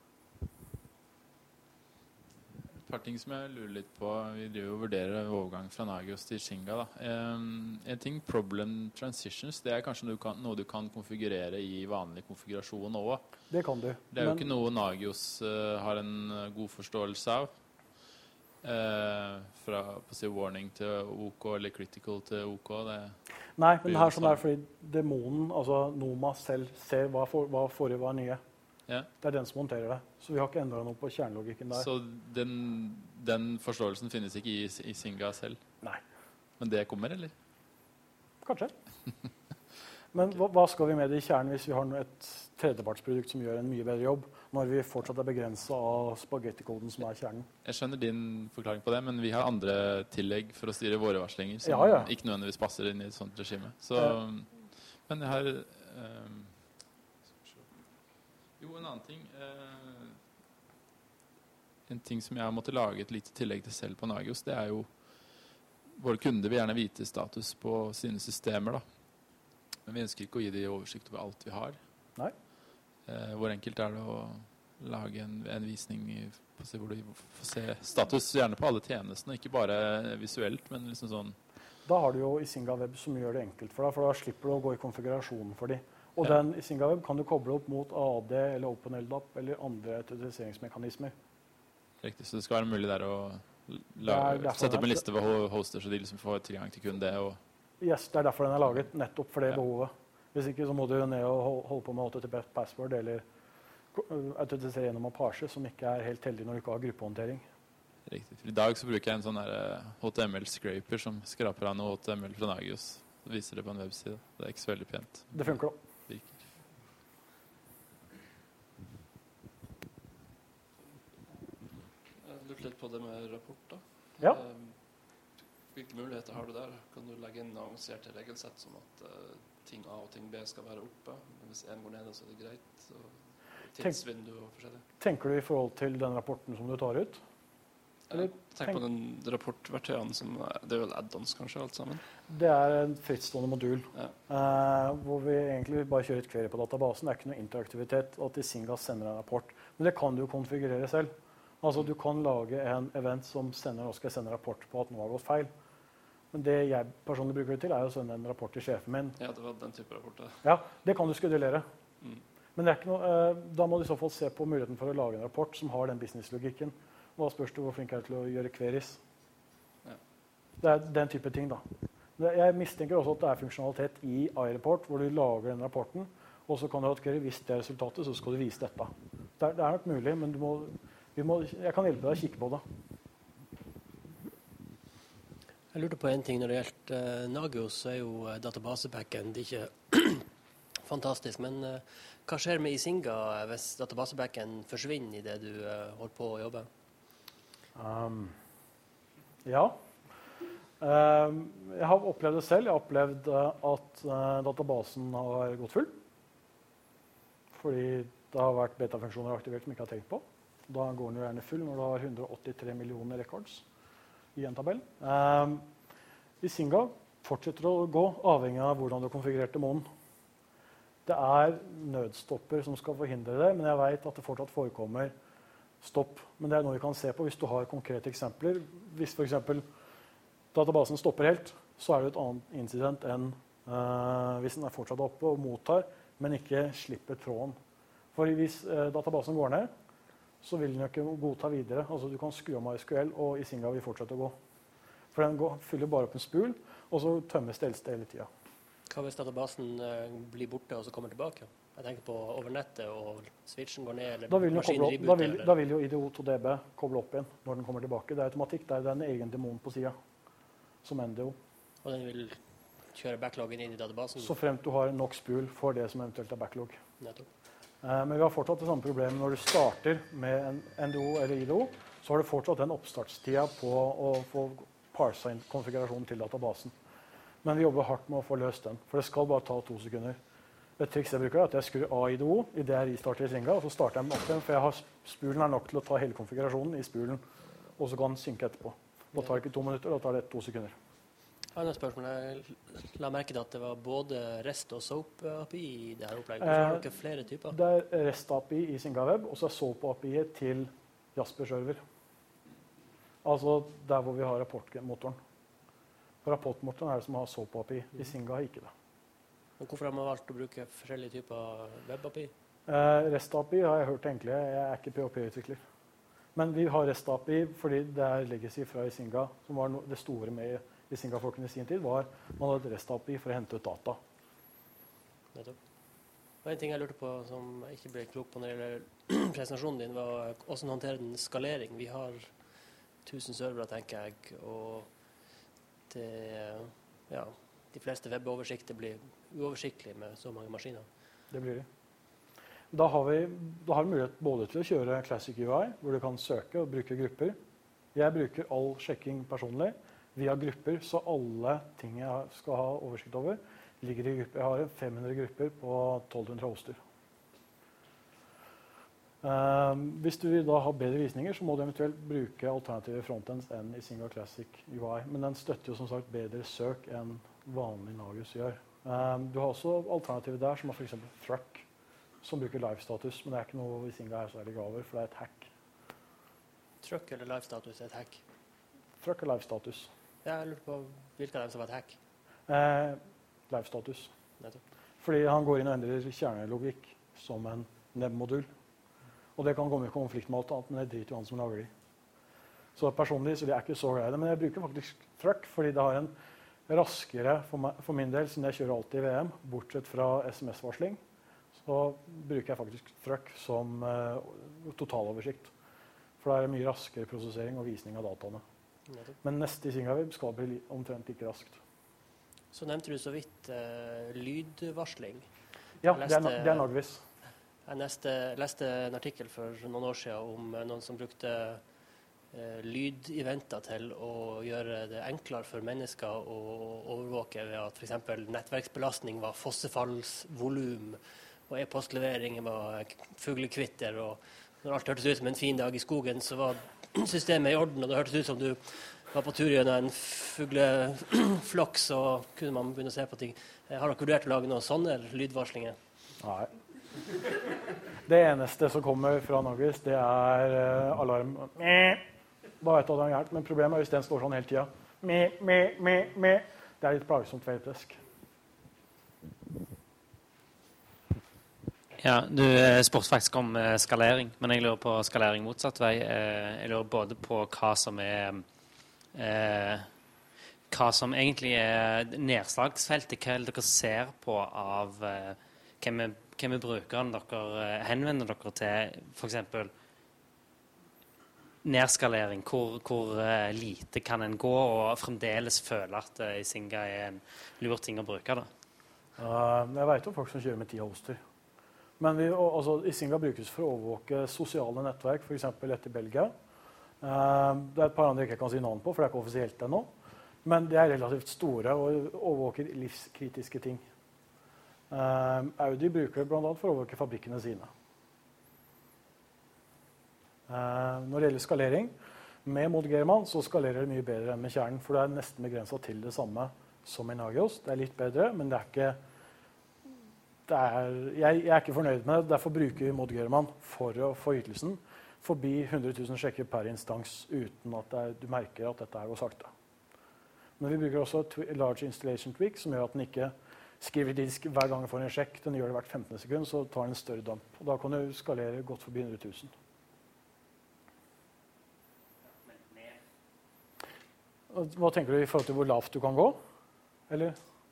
[SPEAKER 4] Et par ting som jeg lurer litt på. Vi driver og vurderer overgang fra Nagios til Shinga. Da. Um, en ting, problem transitions, det er kanskje noe du kan, noe du kan konfigurere i vanlig konfigurasjon også.
[SPEAKER 2] Det kan du.
[SPEAKER 4] Det er jo
[SPEAKER 2] men...
[SPEAKER 4] ikke noe Nagios uh, har en god forståelse av. Uh, fra på å si warning til OK eller critical til OK. Det
[SPEAKER 2] Nei, men her sånn er fordi demonen, altså Noma selv, ser hva, for, hva forrige var nye.
[SPEAKER 4] Ja.
[SPEAKER 2] Det er den som håndterer det. Så vi har ikke endret noe på kjernelogikken der.
[SPEAKER 4] Så den, den forståelsen finnes ikke i, i Shinga selv?
[SPEAKER 2] Nei.
[SPEAKER 4] Men det kommer, eller?
[SPEAKER 2] Kanskje. Men hva, hva skal vi med det i kjernen hvis vi har et tredjepartsprodukt som gjør en mye bedre jobb, når vi fortsatt er begrenset av spagettikoden som er kjernen?
[SPEAKER 4] Jeg skjønner din forklaring på det, men vi har andre tillegg for å styre våre varslinger som
[SPEAKER 2] ja, ja.
[SPEAKER 4] ikke nødvendigvis passer inn i et sånt regime. Så, ja. Men jeg har um, jo, en annen ting. Uh, en ting som jeg har måttet lage et lite tillegg til selv på Nagios, det er jo våre kunder vil gjerne vite status på sine systemer, da. Men vi ønsker ikke å gi dem oversikt over alt vi har.
[SPEAKER 2] Nei.
[SPEAKER 4] Eh, hvor enkelt er det å lage en, en visning i, på se, hvor du får se status, gjerne på alle tjenestene, ikke bare visuelt, men liksom sånn.
[SPEAKER 2] Da har du jo Isinga Web som gjør det enkelt for deg, for da slipper du å gå i konfigurasjonen for dem. Og
[SPEAKER 4] ja.
[SPEAKER 2] Den Isinga Web kan du koble opp mot A D eller OpenLDAP eller andre autoriseringsmekanismer.
[SPEAKER 4] Riktig, så det skal være mulig der å
[SPEAKER 2] lage,
[SPEAKER 4] sette opp en liste ved hoster, så de liksom får tilgang til kun det, og
[SPEAKER 2] yes, det er derfor den er laget, nettopp for det ja. Behovet. Hvis ikke så må du ned og holde på med H T T P password eller autentisere gjennom Apache, som ikke er helt heldig når du ikke har gruppehåndtering.
[SPEAKER 4] Riktig. I dag så bruker jeg en sånn der H T M L-scraper som skraper av noe H T M L fra Nagios. Så viser det på en webside. Det er ikke så veldig pent.
[SPEAKER 2] Det funker da.
[SPEAKER 4] Virker.
[SPEAKER 5] Jeg lurte litt på det med rapport da.
[SPEAKER 2] Ja.
[SPEAKER 5] Hvilke muligheter har du der? Kan du legge inn avanserte regelsett som at uh, ting A og ting B skal være oppe? Men hvis en går ned, så er det greit. Så tidsvindu og forskjellig.
[SPEAKER 2] Tenker du i forhold til den rapporten som du tar ut?
[SPEAKER 5] Eller, tenk, tenk på den rapportverktøyene som det er vel add-ons kanskje alt sammen?
[SPEAKER 2] Det er en frittstående modul,
[SPEAKER 5] ja.
[SPEAKER 2] uh, hvor vi egentlig bare kjører et query på databasen. Det er ikke noe interaktivitet at Isinga sender en rapport. Men det kan du konfigurere selv. Altså du kan lage en event som sender, nå skal jeg sende rapport på at noe har gått feil. Men det jeg personlig bruker det til er å sende en rapport til sjefen min.
[SPEAKER 5] Ja, det var den type rapport.
[SPEAKER 2] Ja, det kan du skedulere. Mm. Men det er ikke noe, eh, da må du i så fall se på muligheten for å lage en rapport som har den businesslogikken. Og da spørs det hvor flink er til å gjøre queries.
[SPEAKER 5] Ja.
[SPEAKER 2] Det er den type ting, da. Det, jeg mistenker også at det er funksjonalitet i iReport hvor du lager den rapporten, og så kan du ha et query. Hvis det er resultatet, så skal du vise dette. Det er, det er nok mulig, men du må, vi må, jeg kan hjelpe deg å kikke på det.
[SPEAKER 6] Jeg lurte på en ting når det gjelder uh, Nagios, så er jo uh, database-backend ikke fantastisk, men uh, hva skjer med Isinga hvis database-backend forsvinner i det du uh, holder på å jobbe?
[SPEAKER 2] Um, ja. Um, jeg har opplevd det selv. Jeg har opplevd uh, at uh, databasen har gått full. Fordi det har vært beta-funksjoner aktivert som jeg ikke har tenkt på. Da går den jo gjerne full når du har hundre og åttitre millioner records i en tabell. Um, Isinga fortsetter å gå, avhengig av hvordan du har konfigurert demonen. Det er nødstopper som skal forhindre det, men jeg vet at det fortsatt forekommer stopp. Men det er noe vi kan se på hvis du har konkrete eksempler. Hvis for eksempel databasen stopper helt, så er det et annet incident enn uh, hvis den er fortsatt oppe og mottar, men ikke slipper tråden. For hvis uh, databasen går ned, så vil den ikke godta videre. Altså du kan skru av MySQL, og Isinga vil fortsette å gå. For den går, fyller bare opp en spul, og så tømmes det eldste hele tida.
[SPEAKER 6] Hva hvis databasen uh, blir borte og så kommer tilbake? Jeg tenker på over nettet og switchen går ned, eller
[SPEAKER 2] da vil,
[SPEAKER 6] maskinen
[SPEAKER 2] opp,
[SPEAKER 6] rebooter,
[SPEAKER 2] da, vil,
[SPEAKER 6] eller?
[SPEAKER 2] da vil jo I D O to D B koble opp igjen når den kommer tilbake. Det er automatikk, det er en egen demon på sida, som N D O.
[SPEAKER 6] Og den vil kjøre backloggen inn i databasen?
[SPEAKER 2] Så fremt du har nok spul for det som eventuelt er backlog.
[SPEAKER 6] Nettopp.
[SPEAKER 2] Eh, men vi har fortsatt det samme problemet når du starter med en N D O eller I D O, så har du fortsatt den oppstartstida på å få parsa inn konfigurasjonen til databasen. Men vi jobber hardt med å få løst den, for det skal bare ta to sekunder. Et triks jeg bruker er at jeg skrur av I D O i det jeg restarter Isinga, og så starter jeg med opp igjen, for jeg har spulen er nok til å ta hele konfigurasjonen i spulen, og så kan den synke etterpå. Da tar det ikke to minutter, da tar det to sekunder.
[SPEAKER 6] Annet spørsmål. Jeg la merke til at det var både REST og SOAP-A P I i det her opplegget. Hvorfor har dere flere typer?
[SPEAKER 2] Det er REST-A P I i SingaWeb, og så er SOAP-A P I til Jasper-server. Altså der hvor vi har rapportmotoren. For rapportmotoren er det som har SOAP-A P I. I Singa har ikke det.
[SPEAKER 6] Og hvorfor har man valgt å bruke forskjellige typer web-A P I?
[SPEAKER 2] Eh, REST-A P I har jeg hørt egentlig. Jeg er ikke P H P-utvikler. Men vi har REST-A P I fordi det er legacy fra Isinga, som var no det store med Isinga-folkene i sin tid, var man hadde et REST-A P I for å hente ut data.
[SPEAKER 6] Nettopp. Og en ting jeg lurte på som jeg ikke ble klok på når det gjelder presentasjonen din, var hvordan håndtere den skalering. Vi har tusen servere, tenker jeg, og det, ja, de fleste web-oversikter blir uoversiktlige med så mange maskiner.
[SPEAKER 2] Det blir det. Da har vi, da har vi mulighet både til å kjøre Classic U I, hvor du kan søke og bruke grupper. Jeg bruker all sjekking personlig via grupper, så alle ting jeg skal ha oversikt over, ligger i grupper. Jeg har fem hundre grupper på tolv hundre hoster. Um, hvis du vil da ha bedre visninger, så må du eventuelt bruke alternative frontends enn i Isinga Classic U I. Men den støtter jo som sagt bedre søk enn vanlig Nagios gjør. Um, du har også alternativer der, som er for eksempel Thruck, som bruker live-status, men det er ikke noe Isinga er særlig glad over, for det er et hack.
[SPEAKER 6] Thruck eller live-status er et hack?
[SPEAKER 2] Thruck er live-status.
[SPEAKER 6] Jeg lurer på hvilke av dem som var et hack?
[SPEAKER 2] Eh, live-status.
[SPEAKER 6] Nettopp.
[SPEAKER 2] Fordi han går inn og endrer kjernelogikk som en neb-modul. Og det kan komme i konflikt med alt annet, men det driter jo han som lager de. Så personlig så jeg er ikke så glad i det, men jeg bruker faktisk Thruck, fordi det har en raskere, for, meg, for min del, siden jeg kjører alltid i V M, bortsett fra S M S-varsling, så bruker jeg faktisk Thruck som uh, totaloversikt. For da er det mye raskere prosessering og visning av dataene.
[SPEAKER 6] Nettopp.
[SPEAKER 2] Men neste i SingaWeb skal bli omtrent like raskt.
[SPEAKER 6] Så nevnte du så vidt uh, lydvarsling.
[SPEAKER 2] Ja,
[SPEAKER 6] leste,
[SPEAKER 2] det er, det er Nagvis.
[SPEAKER 6] Jeg neste, leste en artikkel for noen år siden om uh, noen som brukte uh, lydeventer til å gjøre det enklere for mennesker å overvåke ved at for eksempel nettverksbelastning var fossefallsvolum, og e-postlevering var fuglekvitter, og når alt hørtes ut som en fin dag i skogen, så var systemet i orden, og det hørtes ut som du var på tur gjennom en fugleflokk, så kunne man begynne å se på ting. Har dere vurdert å lage noen sånne lydvarslinger?
[SPEAKER 2] Nei. Det eneste som kommer fra Nagvis, det er uh, alarm. Da vet du at det er gærent, men problemet er hvis den står sånn hele tida. Det er litt plagsomt, faktisk.
[SPEAKER 7] Ja, du spurte faktisk om eh, skalering, men jeg lurer på skalering motsatt vei. Eh, jeg lurer både på hva som er eh, hva som egentlig er nedslagsfeltet, hva er det dere ser på av eh, hvem, er, hvem er brukeren dere eh, henvender dere til, for eksempel nedskalering, hvor, hvor uh, lite kan en gå, og fremdeles føle at uh, Isinga er en lur ting å bruke da?
[SPEAKER 2] Uh, jeg vet om folk som kjører med ti hoster. Men vi, altså, Isinga brukes for å overvåke sosiale nettverk, for eksempel etter Belgia. Uh, det er et par andre jeg ikke kan si navn på, for det er ikke offisielt ennå. Men det er relativt store og overvåker livskritiske ting. Uh, Audi bruker det blant annet for å overvåke fabrikkene sine. Uh, når det gjelder skalering, med Mod-German så skalerer det mye bedre enn med kjernen, for det er nesten begrenset til det samme som i Nagios. Det er litt bedre, men det er ikke... Det er, jeg, jeg er ikke fornøyd med det, derfor bruker vi Mod-German for å få ytelsen forbi hundre tusen sjekker per instans, uten at det er, du merker at dette er går sakte. Men vi bruker også large installation tweak, som gjør at den ikke skriver disk hver gang den får en sjekk. Den gjør det hvert femtende sekund, så tar den en større dump. Og da kan du skalere godt forbi hundre tusen. Hva tenker du i forhold til hvor lavt du kan gå? Eller?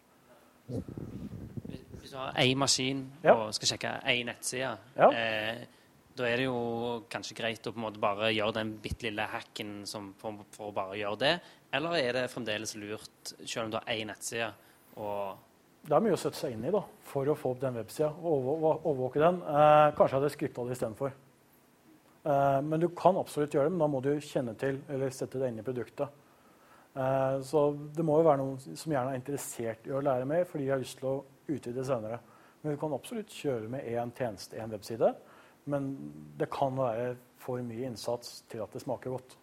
[SPEAKER 7] Hvis du har en maskin
[SPEAKER 2] ja.
[SPEAKER 7] og skal sjekke en nettside,
[SPEAKER 2] ja.
[SPEAKER 7] eh, da er det jo kanskje greit å på en måte bare gjøre den bittelille hacken som for, for å bare gjøre det, eller er det fremdeles lurt, selv om du har en nettside? Og
[SPEAKER 2] det er mye å sette seg inn i da, for å få opp den websida og overvåke den. Eh, kanskje hadde jeg skriptet det i stedet for. Eh, men du kan absolutt gjøre det, men da må du kjenne til, eller sette det inn i produktet. Uh, så det må jo være noen som gjerne er interessert i å lære mer, fordi de har lyst til å utvide senere. Men vi kan absolutt kjøre med en tjeneste, en webside, men det kan være for mye innsats til at det smaker godt.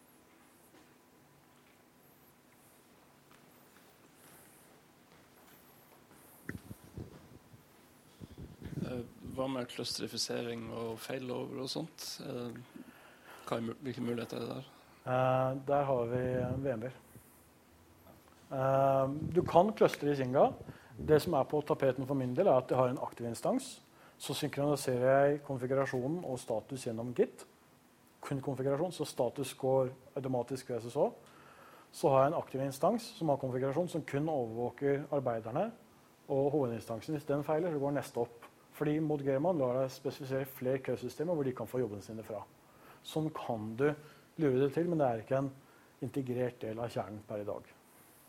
[SPEAKER 5] Hva med klusterifisering og failover og sånt? Hva er, hvilke muligheter er det der?
[SPEAKER 2] Uh, der har vi V M-er. Uh, du kan clustere i Isinga. Det som er på tapeten for min del er at jeg har en aktiv instans. Så synkroniserer jeg konfigurasjonen og status gjennom Git. Kun konfigurasjon, så status går automatisk ved S S O. Så har jeg en aktiv instans som har konfigurasjon som kun overvåker arbeiderne og hovedinstansen. Hvis den feiler, så går neste opp. Fordi Mod-German lar deg spesifisere flere køsystemer hvor de kan få jobben sine fra. Sånn kan du lure det til, men det er ikke en integrert del av kjernen per i dag.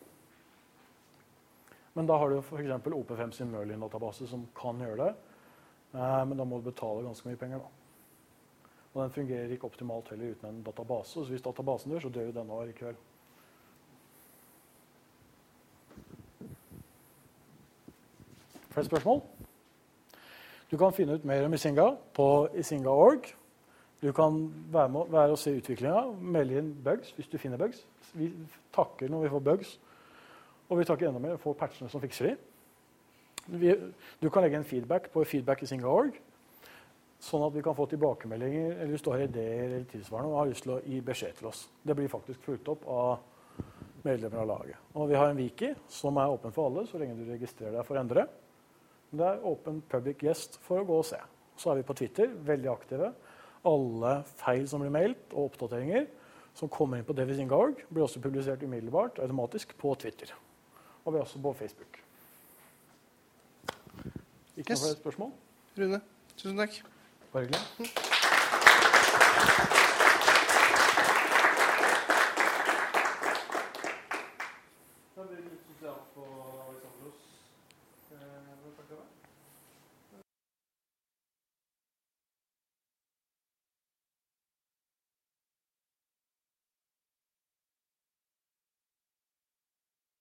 [SPEAKER 2] Men da har du for eksempel O P fem sin Merlin-database som kan gjøre det, eh, men da må du betale ganske mye penger da. Og den fungerer ikke optimalt heller uten en database, så hvis databasen dør, så dør jo den også i kveld. Flere spørsmål? Du kan finne ut mer om Isinga på isinga punktum org. Du kan være med, være og se utviklingen, melde inn bugs hvis du finner bugs. Vi takker når vi får bugs, og vi takker enda mer for patchene som fikser de. Vi, du kan legge en feedback på feedback i isinga punktum org, sånn at vi kan få tilbakemeldinger, eller hvis du har ideer eller tilsvarende, og har lyst til å gi beskjed til oss. Det blir faktisk fulgt opp av medlemmer av laget. Og vi har en wiki som er åpen for alle, så lenge du registrerer deg for å endre. Det er åpen public guest for å gå og se. Så er vi på Twitter, veldig aktive. Alle feil som blir mailt og oppdateringer som kommer inn på devisinga punktum org blir også publisert umiddelbart automatisk på Twitter. Og vi er også på Facebook. Ikke noe flere spørsmål?
[SPEAKER 1] Rune, tusen takk.
[SPEAKER 2] Bare hyggelig. Da blir det litt sosialt på Alexandros. Eh,